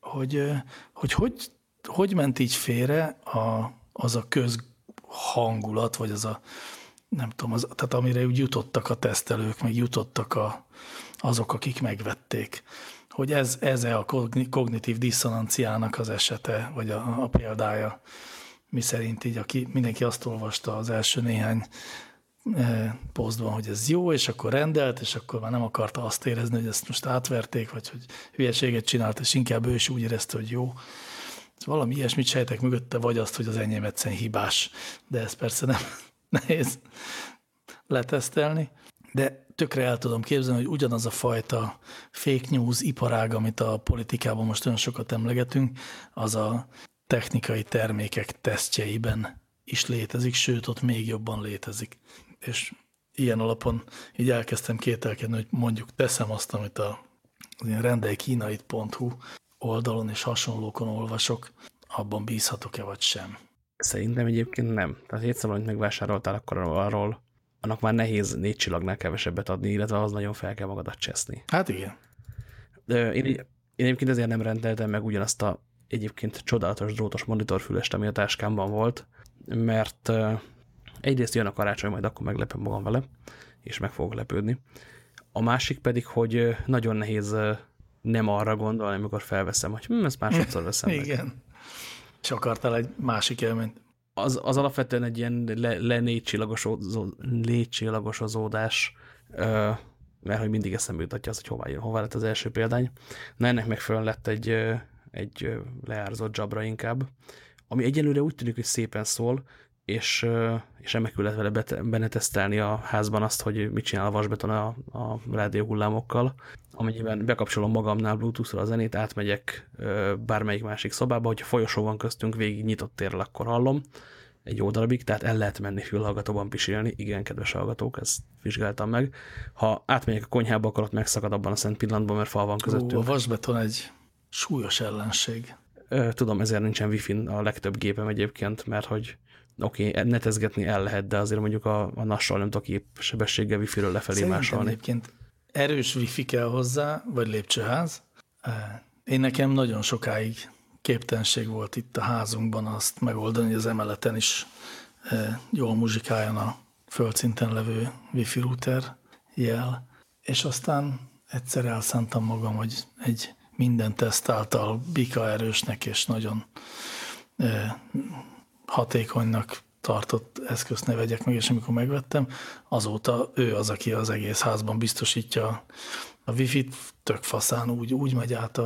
hogy ment így félre az a közhangulat, vagy az a, nem tudom, tehát amire úgy jutottak a tesztelők, meg jutottak azok, akik megvették. Hogy ez a kognitív diszonanciának az esete, vagy a példája, mi szerint így mindenki azt olvasta az első néhány posztban, hogy ez jó, és akkor rendelt, és akkor már nem akarta azt érezni, hogy ezt most átverték, vagy hogy hülyeséget csinált, és inkább ő is úgy érezte, hogy jó. Valami ilyesmit sejtek mögötte, vagy azt, hogy az enyém egyszerűen hibás, de ez persze nem nehéz letesztelni. De tökre el tudom képzelni, hogy ugyanaz a fajta fake news iparág, amit a politikában most olyan sokat emlegetünk, az a technikai termékek tesztjeiben is létezik, sőt, ott még jobban létezik. És ilyen alapon így elkezdtem kételkedni, hogy mondjuk teszem azt, amit a rendelkínait.hu oldalon és hasonlókon olvasok, abban bízhatok-e vagy sem. Szerintem egyébként nem. Tehát egyszerűen, amit megvásároltál, akkor arról annak már nehéz 4 csillagnál kevesebbet adni, illetve az nagyon fel kell magadat cseszni. Hát igen. Én egyébként ezért nem rendeltem meg ugyanazt a egyébként csodálatos drótos monitorfülest, ami a táskámban volt, mert egyrészt jön a karácsony, majd akkor meglepem magam vele, és meg fogok lepődni. A másik pedig, hogy nagyon nehéz nem arra gondolni, amikor felveszem, hogy ezt másodszor veszem meg. Igen. És akartál egy másik élményt? Az alapvetően egy ilyen négycsillagosozódás, mert hogy mindig eszembe jutatja az, hogy hová lett az első példány. Na, ennek megfelelően lett egy leárzott zsabra inkább, ami egyelőre úgy tűnik, hogy szépen szól, és remekül lehet vele benetesztelni a házban azt, hogy mit csinál a vasbeton a rádióhullámokkal. Amennyiben bekapcsolom magamnál Bluetooth-ra a zenét, átmegyek bármelyik másik szobába, hogyha folyosó van köztünk, végig nyitott térrel, akkor hallom egy jó darabig, tehát el lehet menni fülhallgatóban pisilni. Igen, kedves hallgatók, ezt vizsgáltam meg. Ha átmegyek a konyhába, akkor ott megszakad abban a szent pillanatban, mert fal van közöttünk. A vasbeton egy súlyos ellenség. Tudom, ezért nincsen wifi-n a legtöbb gépem egyébként, mert hogy oké, netezgetni el lehet, de azért mondjuk a NAS-sal nem tudok épp sebességgel wifi-ről lefelé másolni. Egyébként erős wifi kell hozzá, vagy lépcsőház. Én nekem nagyon sokáig képtelenség volt itt a házunkban azt megoldani, hogy az emeleten is jól muzsikáljon a földszinten levő wifi router jel. És aztán egyszer elszántam magam, hogy egy minden teszt által bika erősnek és nagyon hatékonynak tartott eszközt ne vegyek meg, és amikor megvettem, azóta ő az, aki az egész házban biztosítja a wifi-t, tök faszán úgy megy át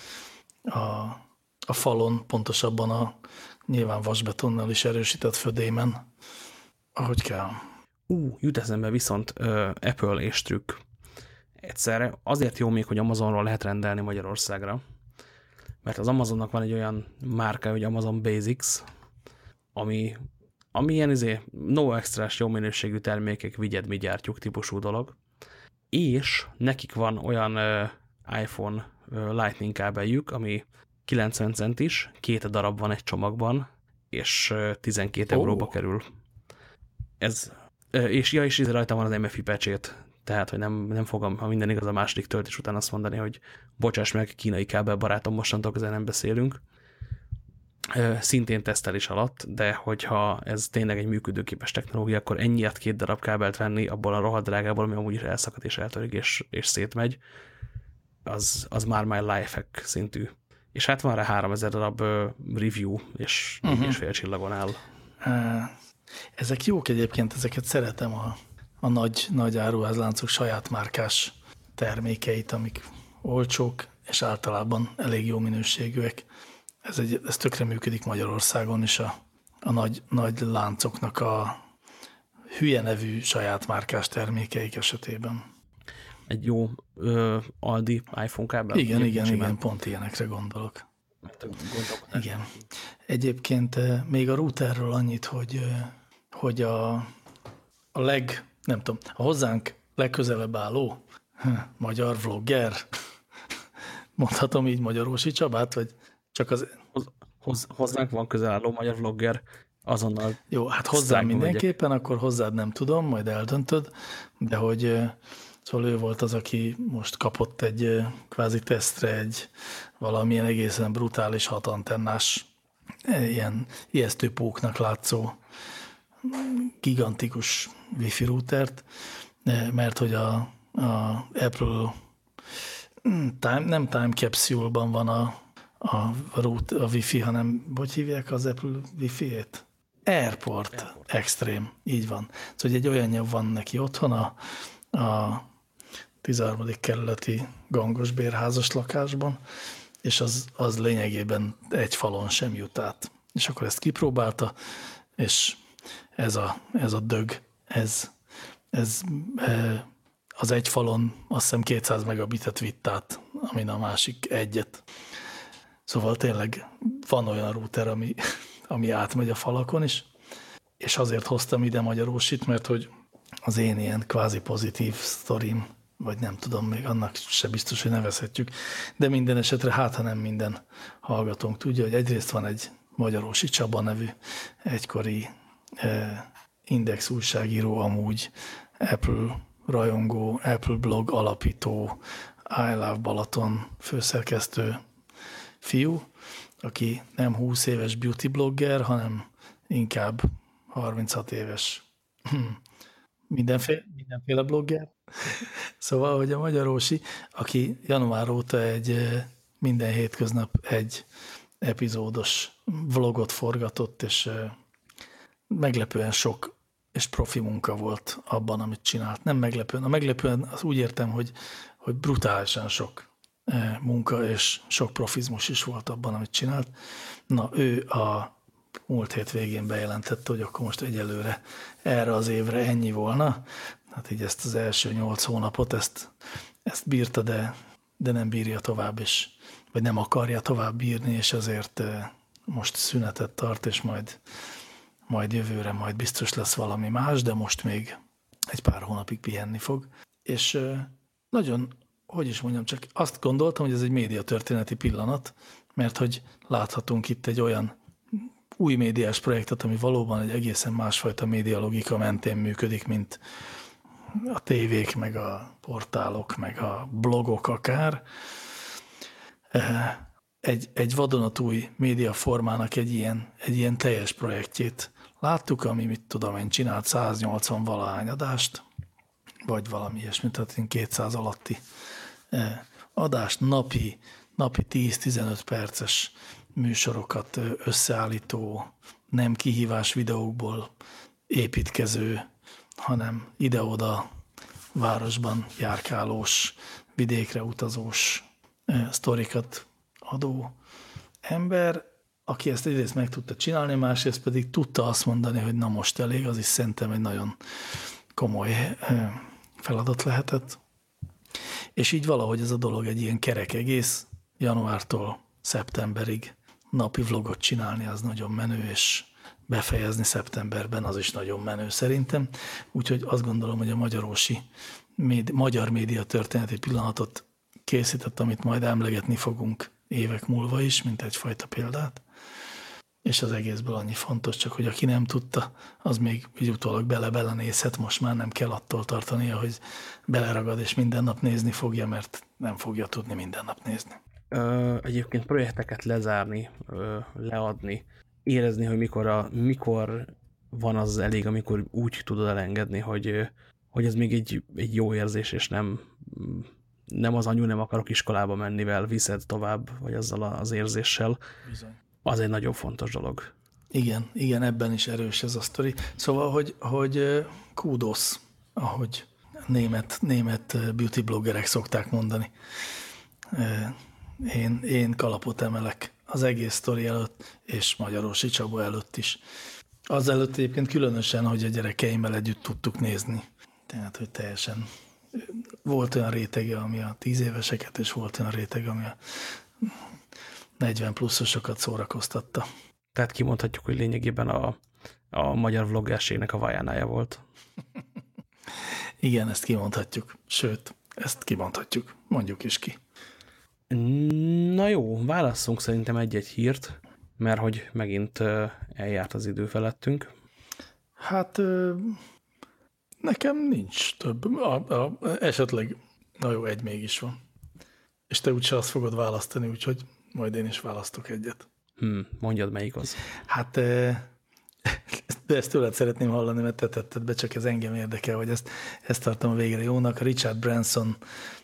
a falon, pontosabban a nyilván vasbetonnal is erősített födémen, ahogy kell. Jut eszembe viszont Apple és trükk. Egyszerre azért jó még, hogy Amazonról lehet rendelni Magyarországra, mert az Amazonnak van egy olyan márka, hogy Amazon Basics, ami ilyen no extrás jó minőségű termékek, vigyed, mi gyártjuk típusú dolog, és nekik van olyan iPhone Lightning kábeljük, ami 90 centis, 2 darab van egy csomagban, és 12 euróba kerül. És rajta van az MFI pecsét, tehát, hogy nem fogom, ha minden igaz, a második töltés után azt mondani, hogy bocsáss meg, kínai kábel barátom, mostantól ezen nem beszélünk. szintén tesztelés alatt, de hogyha ez tényleg egy működőképes technológia, akkor ennyiért 2 darab kábelt venni abból a rohadt drágából, ami amúgy is elszakad és eltörik és szétmegy, az már my life hack szintű. És hát van rá 3000 darab review, és 4,5 csillagon áll. Ezek jók egyébként, ezeket szeretem a nagy áruházláncok saját márkás termékeit, amik olcsók, és általában elég jó minőségűek. Ez tökre működik Magyarországon is a nagy láncoknak a hülye nevű saját márkás termékeik esetében. Egy jó Aldi iPhone kábel? Igen, pont ilyenekre gondolok. Igen. Egyébként még a routerről annyit, hogy a nem tudom, a hozzánk legközelebb álló magyar vlogger, mondhatom így Magyarósi Csabát, vagy csak az... Hozzánk van közel álló magyar vlogger, azonnal... Jó, hát hozzám mindenképpen, akkor hozzád nem tudom, majd eldöntöd, de hogy szóval ő volt az, aki most kapott egy kvázi tesztre egy valamilyen egészen brutális 6 antennás, ilyen ijesztő póknak látszó gigantikus wifi routert, mert hogy a Apple nem time capsule-ban van a wifi, hanem hogy hívják az Apple wifi-ét? Airport Extreme, így van. Szóval egy olyan nyelv van neki otthon a 13. kerületi gangos bérházas lakásban, és az lényegében egy falon sem jut át. És akkor ezt kipróbálta, és ez a dög, ez az egy falon azt hiszem 200 megabitet vitt át, amin a másik egyet. Szóval tényleg van olyan router, ami átmegy a falakon is, és azért hoztam ide Magyarósit, mert hogy az én ilyen kvázi pozitív sztorim, vagy nem tudom, még annak se biztos, hogy nevezhetjük, de minden esetre ha nem minden hallgatónk tudja, hogy egyrészt van egy Magyarósi Csaba nevű egykori Index újságíró, amúgy Apple rajongó, Apple blog alapító, I Love Balaton főszerkesztő fiú, aki nem 20 éves beauty blogger, hanem inkább 36 éves mindenféle blogger. Szóval, hogy a Magyarósi, aki január óta minden hétköznap egy epizódos vlogot forgatott, és meglepően sok és profi munka volt abban, amit csinált. Nem meglepően. A meglepően az úgy értem, hogy brutálisan sok munka és sok profizmus is volt abban, amit csinált. Na, ő a múlt hét végén bejelentette, hogy akkor most egyelőre erre az évre ennyi volna. Hát így ezt az első 8 hónapot, ezt bírta, de nem bírja tovább, vagy nem akarja tovább bírni, és ezért most szünetet tart, és majd jövőre majd biztos lesz valami más, de most még egy pár hónapig pihenni fog. És nagyon, hogy is mondjam, csak azt gondoltam, hogy ez egy médiatörténeti pillanat, mert hogy láthatunk itt egy olyan új médiás projektet, ami valóban egy egészen másfajta médialogika mentén működik, mint a tévék, meg a portálok, meg a blogok akár. Egy vadonatúj médiaformának egy ilyen teljes projektjét láttuk, ami, mit tudom én, csinált 180 valahány adást, vagy valami ilyesmit, tehát 200 alatti adást, napi 10-15 perces műsorokat összeállító, nem kihívás videókból építkező, hanem ide-oda városban járkálós, vidékre utazós sztorikat adó ember, aki ezt egyrészt meg tudta csinálni, másrészt pedig tudta azt mondani, hogy na most elég, az is szerintem egy nagyon komoly feladat lehetett. És így valahogy ez a dolog egy ilyen kerek egész, januártól szeptemberig napi vlogot csinálni az nagyon menő, és befejezni szeptemberben az is nagyon menő szerintem. Úgyhogy azt gondolom, hogy a magyar média történeti pillanatot készített, amit majd emlegetni fogunk évek múlva is, mint egyfajta példát. És az egészből annyi fontos, csak hogy aki nem tudta, az még így utólag bele nézhet, most már nem kell attól tartania, hogy beleragad és minden nap nézni fogja, mert nem fogja tudni minden nap nézni. egyébként projekteket lezárni, leadni, érezni, hogy mikor van az elég, amikor úgy tudod elengedni, hogy ez még egy jó érzés, és nem az anyu nem akarok iskolába mennivel viszed tovább, vagy azzal az érzéssel. Bizony. Az egy nagyon fontos dolog. Igen, ebben is erős ez a sztori. Szóval, hogy kudosz, ahogy német beauty bloggerek szokták mondani. Én kalapot emelek az egész sztori előtt, és Magyarósi Csaba előtt is. Azelőtt egyébként különösen, hogy a gyerekeimmel együtt tudtuk nézni. Tehát, hogy teljesen volt olyan rétege, ami a 10 éveseket, és volt olyan rétege, ami a 40 pluszosokat szórakoztatta. Tehát kimondhatjuk, hogy lényegében a magyar vloggerségnek a vajánája volt. Igen, ezt kimondhatjuk. Sőt, ezt kimondhatjuk. Mondjuk is ki. Na jó, válasszunk szerintem egy-egy hírt, mert hogy megint eljárt az idő felettünk. Hát nekem nincs több. Esetleg, na jó, egy mégis van. És te úgyse azt fogod választani, úgyhogy majd én is választok egyet. Mondjad, melyik az. Hát de ezt tőled szeretném hallani, mert te tetted be, csak ez engem érdekel, hogy ezt tartom a végre jónak. A Richard Branson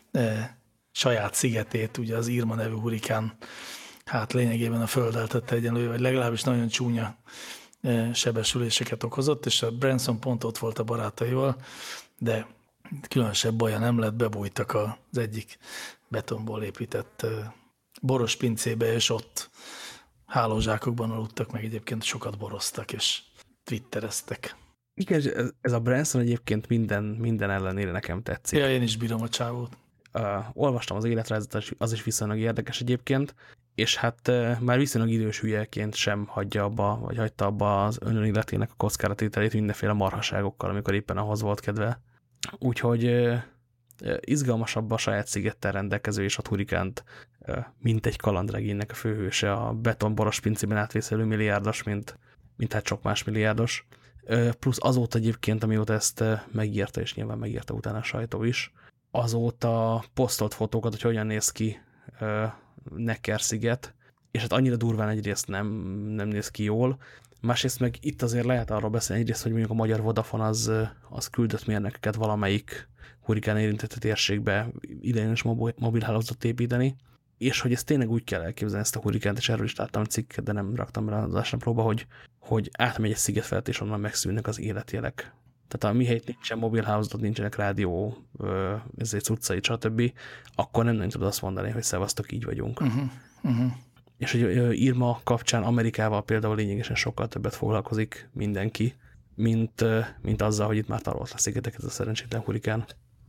saját szigetét, ugye az Irma nevű hurikán, hát lényegében a föld eltette egyenlő, vagy legalábbis nagyon csúnya sebesüléseket okozott, és a Branson pont ott volt a barátaival, de különösebb baja nem lett, bebújtak az egyik betonból épített boros pincébe, és ott hálózsákokban aludtak, meg egyébként sokat boroztak, és twittereztek. Igen, ez a Branson egyébként minden ellenére nekem tetszik. Ja, én is bírom a csávót. Olvastam az életrajzot, az is viszonylag érdekes egyébként, és hát már viszonylag idős hülyeként sem hagyta abba az önéletének a kockáratételét mindenféle marhaságokkal, amikor éppen ahhoz volt kedve. Úgyhogy izgalmasabb a saját szigettel rendelkező és a hurikánt, mint egy kalandregénynek a főhőse, a betonboros pincében átvészelő milliárdos, mint hát sok más milliárdos. Plusz azóta egyébként, amióta ezt megírta, és nyilván megírta utána a sajtó is, azóta posztolt fotókat, hogy hogyan néz ki Necker-sziget, és hát annyira durván egyrészt nem néz ki jól, másrészt meg itt azért lehet arról beszélni egyrészt, hogy mondjuk a magyar Vodafone az küldött mérnököket valamelyik hurikán érintett térségbe ideiglenes mobilhálózatot építeni, és hogy ezt tényleg úgy kell elképzelni ezt a hurikánt, és erről is láttam cikket, de nem raktam bele az ásnaplóba, hogy átmegy egy sziget felett, és onnan megszűnnek az életjelek. Tehát a mi helyt nincsen mobilhálózatot, nincsenek rádió, ezért utcai, stb., akkor nem tudod azt mondani, hogy szevasztok, így vagyunk. És hogy Irma kapcsán Amerikával például lényegesen sokkal többet foglalkozik mindenki, mint azzal, hogy itt már tarolt a szigeteket a szerencsétlen hurikán.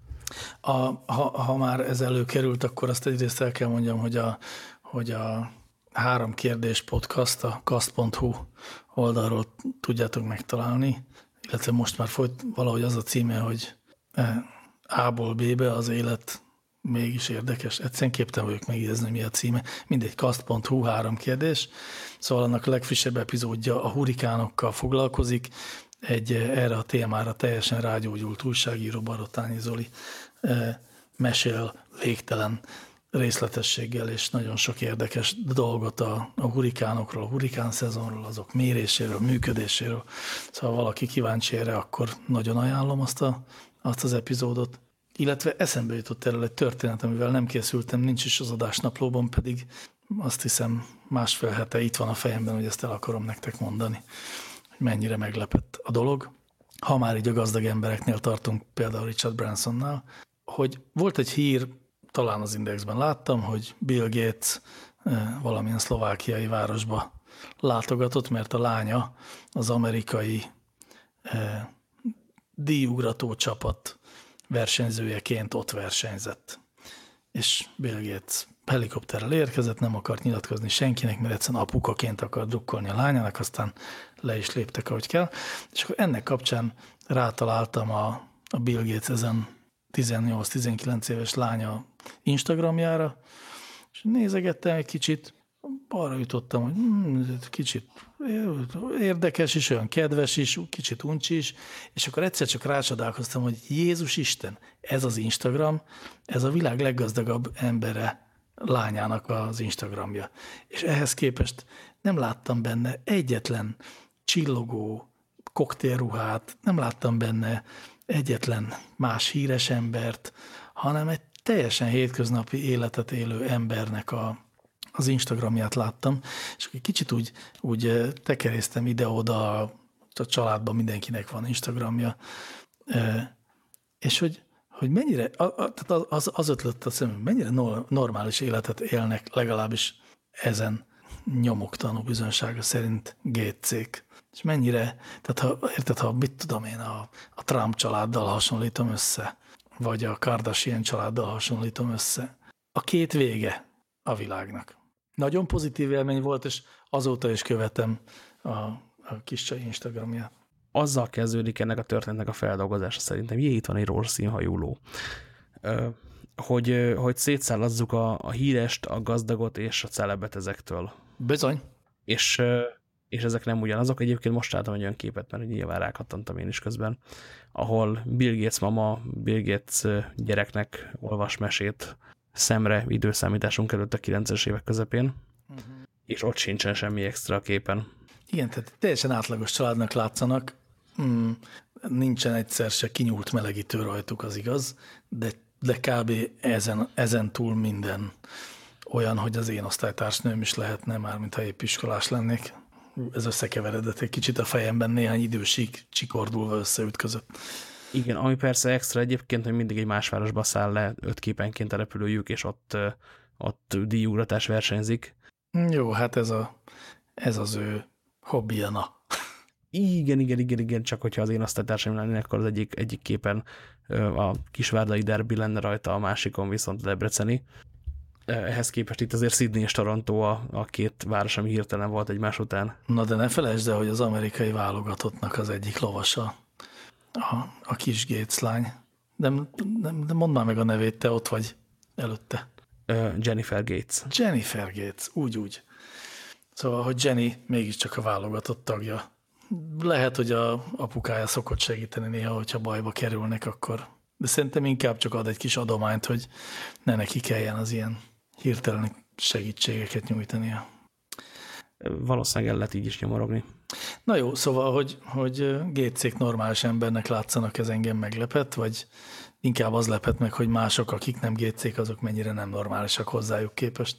Ha már ez előkerült, akkor azt egyrészt el kell mondjam, hogy a 3 kérdés podcast a kast.hu oldalról tudjátok megtalálni, illetve most már folyt valahogy az a címe, hogy A-ból B-be az élet mégis érdekes. Egyszerűen képtelen vagyok megjegyezni, mi a címe. Mindegy, kast.hu 3 kérdés. Szóval annak a legfrissebb epizódja a hurikánokkal foglalkozik. Erre a témára teljesen rágyógyult újságíró Barotányi Zoli mesél végtelen részletességgel és nagyon sok érdekes dolgot a hurikánokról, a hurikánszezonról, azok méréséről, működéséről. Szóval valaki kíváncsi erre, akkor nagyon ajánlom azt az epizódot. Illetve eszembe jutott erről egy történet, amivel nem készültem, nincs is az adásnaplóban, pedig azt hiszem 1,5 hete itt van a fejemben, hogy ezt el akarom nektek mondani, hogy mennyire meglepett a dolog. Ha már így a gazdag embereknél tartunk, például Richard Bransonnál, hogy volt egy hír, talán az Indexben láttam, hogy Bill Gates valamilyen szlovákiai városba látogatott, mert a lánya az amerikai díjugrató csapat versenyzőjeként ott versenyzett. És Bill Gates helikopterrel érkezett, nem akart nyilatkozni senkinek, mert egyszerűen apukaként akar drukkolni a lányának, aztán le is léptek, ahogy kell. És akkor ennek kapcsán rátaláltam a Bill Gates ezen 18-19 éves lánya Instagramjára, és nézegettem egy kicsit, arra jutottam, hogy kicsit érdekes is, olyan kedves is, kicsit uncsi is, és akkor egyszer csak rácsodálkoztam, hogy Jézus Isten, ez az Instagram, ez a világ leggazdagabb embere lányának az Instagramja. És ehhez képest nem láttam benne egyetlen csillogó koktélruhát, nem láttam benne egyetlen más híres embert, hanem egy teljesen hétköznapi életet élő embernek az Instagramját láttam, és egy kicsit úgy tekeréztem ide-oda, a családban mindenkinek van Instagramja, és hogy mennyire, tehát az ötlött a szemem, mennyire normális életet élnek legalábbis ezen nyomoktanú bizonsága szerint gétcék. És mennyire, tehát ha mit tudom én, a Trump családdal hasonlítom össze, vagy a Kardashian családdal hasonlítom össze, a két vége a világnak. Nagyon pozitív élmény volt, és azóta is követem a kis csaj Instagramját. Azzal kezdődik ennek a történetnek a feldolgozása szerintem. Itt van egy rózsaszínhajú ló. Hogy szétszállazzuk a hírest, a gazdagot és a celebet ezektől. Bizony. És ezek nem ugyanazok. Egyébként most láttam egy olyan képet, mert nyilván rákattantam én is közben, ahol Bill Gates mama, Bill Gates gyereknek olvas mesét szemre időszámításunk előtt a 90-es évek közepén, és ott sincsen semmi extra a képen. Igen, tehát teljesen átlagos családnak látszanak, nincsen egyszer se kinyúlt melegítő rajtuk, az igaz, de kb. ezen túl minden olyan, hogy az én osztálytársnőm is lehetne, már mintha épp iskolás lennék. Ez összekeveredett egy kicsit a fejemben, néhány idősig csikordulva összeütközött. Igen, ami persze extra egyébként, hogy mindig egy más városba száll le 5 képenként a repülőjük, és ott díjugratás versenyzik. Jó, hát ez az ő hobbija, na. Igen, csak hogyha az én osztálytársaim lennének, akkor az egyik képen a kisvárdai derbi lenne rajta, a másikon viszont a debreceni. Ehhez képest itt azért Sydney és Toronto a két város, ami hirtelen volt egymás után. Na de ne felejtsd el, hogy az amerikai válogatottnak az egyik lovasa a kis Gates lány. De mondd már meg a nevét, te ott vagy előtte. Jennifer Gates. Jennifer Gates, úgy. Szóval, hogy Jenny mégiscsak a válogatott tagja. Lehet, hogy a apukája szokott segíteni néha, hogyha bajba kerülnek, akkor. De szerintem inkább csak ad egy kis adományt, hogy ne neki kelljen az ilyen hirtelen segítségeket nyújtania. Valószínűleg el lehet így is nyomorogni. Na jó, szóval, hogy gétszék normális embernek látszanak, ez engem meglepett, vagy inkább az lepett meg, hogy mások, akik nem gétszék, azok mennyire nem normálisak hozzájuk képest.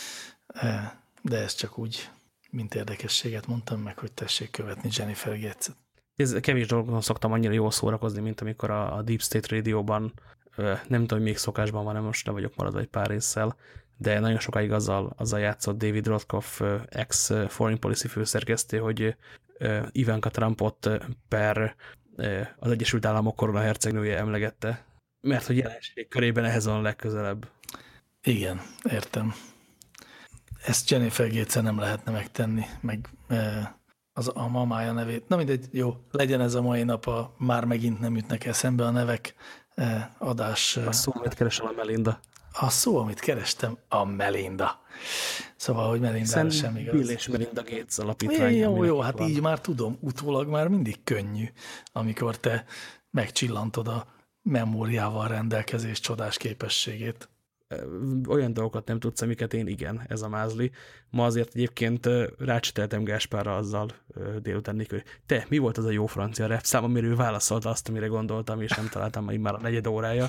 De ez csak úgy, mint érdekességet mondtam meg, hogy tessék követni Jennifer Gates-et. Ez kevés dolgon szoktam annyira jól szórakozni, mint amikor a Deep State Radio-ban, nem tudom, hogy még szokásban van, most nem vagyok maradva egy pár résszel, de nagyon sokáig azzal játszott David Rothkopf, ex-Foreign Policy főszerkesztő, hogy Ivanka Trumpot per az Egyesült Államok koronahercegnője emlegette, mert hogy jelenség körében ehhez van a legközelebb. Igen, értem. Ezt Jennifer Gates-en nem lehetne megtenni, meg a mamája nevét. Na mindegy, jó, legyen ez a mai nap, már megint nem ütnek eszembe a nevek adás. A szó, amit keresem, a Melinda. A szó, amit kerestem, a Melinda. Szóval, hogy Melinda sem igaz. Bill és Melinda Gates alapítvány. Jó, hát van. Így már tudom, utólag már mindig könnyű, amikor te megcsillantod a memóriával rendelkezés csodás képességét. Olyan dolgokat nem tudsz, amiket én igen, ez a mázli. Ma azért egyébként rácsiteltem Gáspárra azzal délután, hogy te, mi volt az a jó francia rap szám, amire ő válaszolta azt, amire gondoltam, és nem találtam már a 4 órája.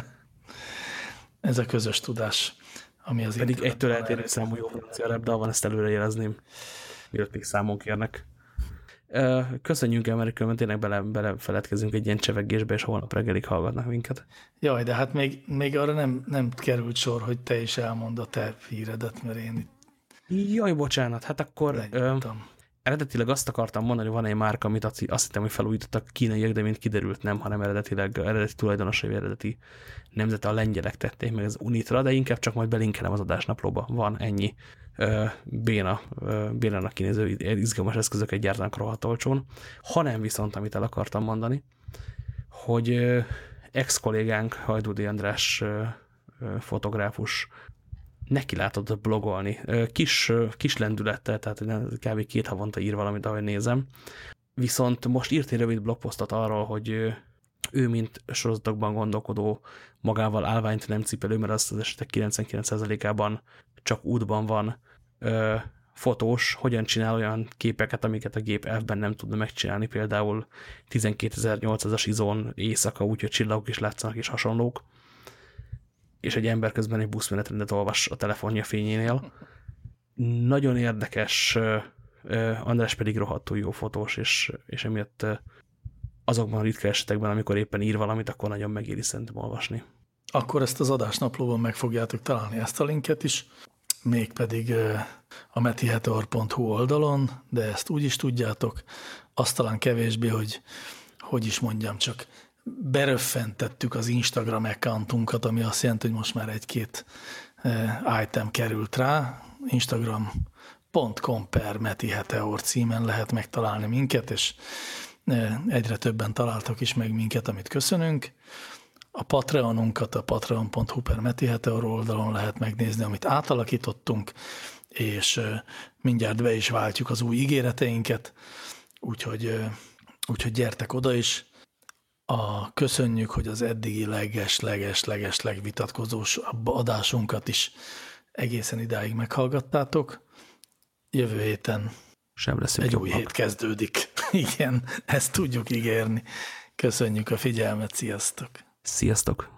Ez a közös tudás, ami az pedig egytől eltérő számú jó francia rap dal van, ezt előrejelezném, mielőtt még számon kérnek. Köszönjünk el, mert különben tényleg belefeledkezünk egy ilyen csevegésbe, és holnap reggelig hallgatnak minket. Jaj, de hát még arra nem került sor, hogy te is elmondd a te híredet, mert én itt... Jaj, bocsánat, hát akkor eredetileg azt akartam mondani, hogy van egy márka, amit azt hittem, hogy felújítottak kínaiak, de mint kiderült nem, hanem eredeti tulajdonosai, eredeti nemzete a lengyelek tették meg az Unitra, de inkább csak majd belinkelem az adásnaplóba. Van ennyi bénának kinéző izgalmas eszközöket gyártanak rohadt olcsón. Hanem viszont, amit el akartam mondani, hogy ex-kollégánk Hajdúdi András fotográfus neki látott blogolni. Kis lendülettel, tehát kb. 2 havonta ír valamit, ahogy nézem. Viszont most írt egy rövid blogposztot arról, hogy ő, mint sorozatokban gondolkodó, magával állványt nem cipelő, mert az esetek 99%-ában csak útban van fotós, hogyan csinál olyan képeket, amiket a gép F-ben nem tudna megcsinálni, például 12800-as izón éjszaka, úgyhogy csillagok is látszanak és hasonlók, és egy ember közben egy buszmenetrendet olvas a telefonja fényénél. Nagyon érdekes, András pedig rohadtul jó fotós, és emiatt azokban a ritka esetekben, amikor éppen ír valamit, akkor nagyon megéri szerintem olvasni. Akkor ezt az adásnaplóban meg fogjátok találni, ezt a linket is, mégpedig a metiheteor.hu oldalon, de ezt úgy is tudjátok, azt talán kevésbé, hogy is mondjam, csak beröffentettük az Instagram accountunkat, ami azt jelenti, hogy most már egy-két item került rá. Instagram.com/metiheteor címen lehet megtalálni minket, és egyre többen találtak is meg minket, amit köszönünk. A Patreonunkat a patreon.hu/metiheteor oldalon lehet megnézni, amit átalakítottunk, és mindjárt be is váltjuk az új ígéreteinket, úgyhogy gyertek oda is. Köszönjük, hogy az eddigi leges legvitatkozós adásunkat is egészen idáig meghallgattátok. Jövő héten Sem lesz egy új hét kezdődik. Igen, ezt tudjuk ígérni. Köszönjük a figyelmet, sziasztok! Sziasztok!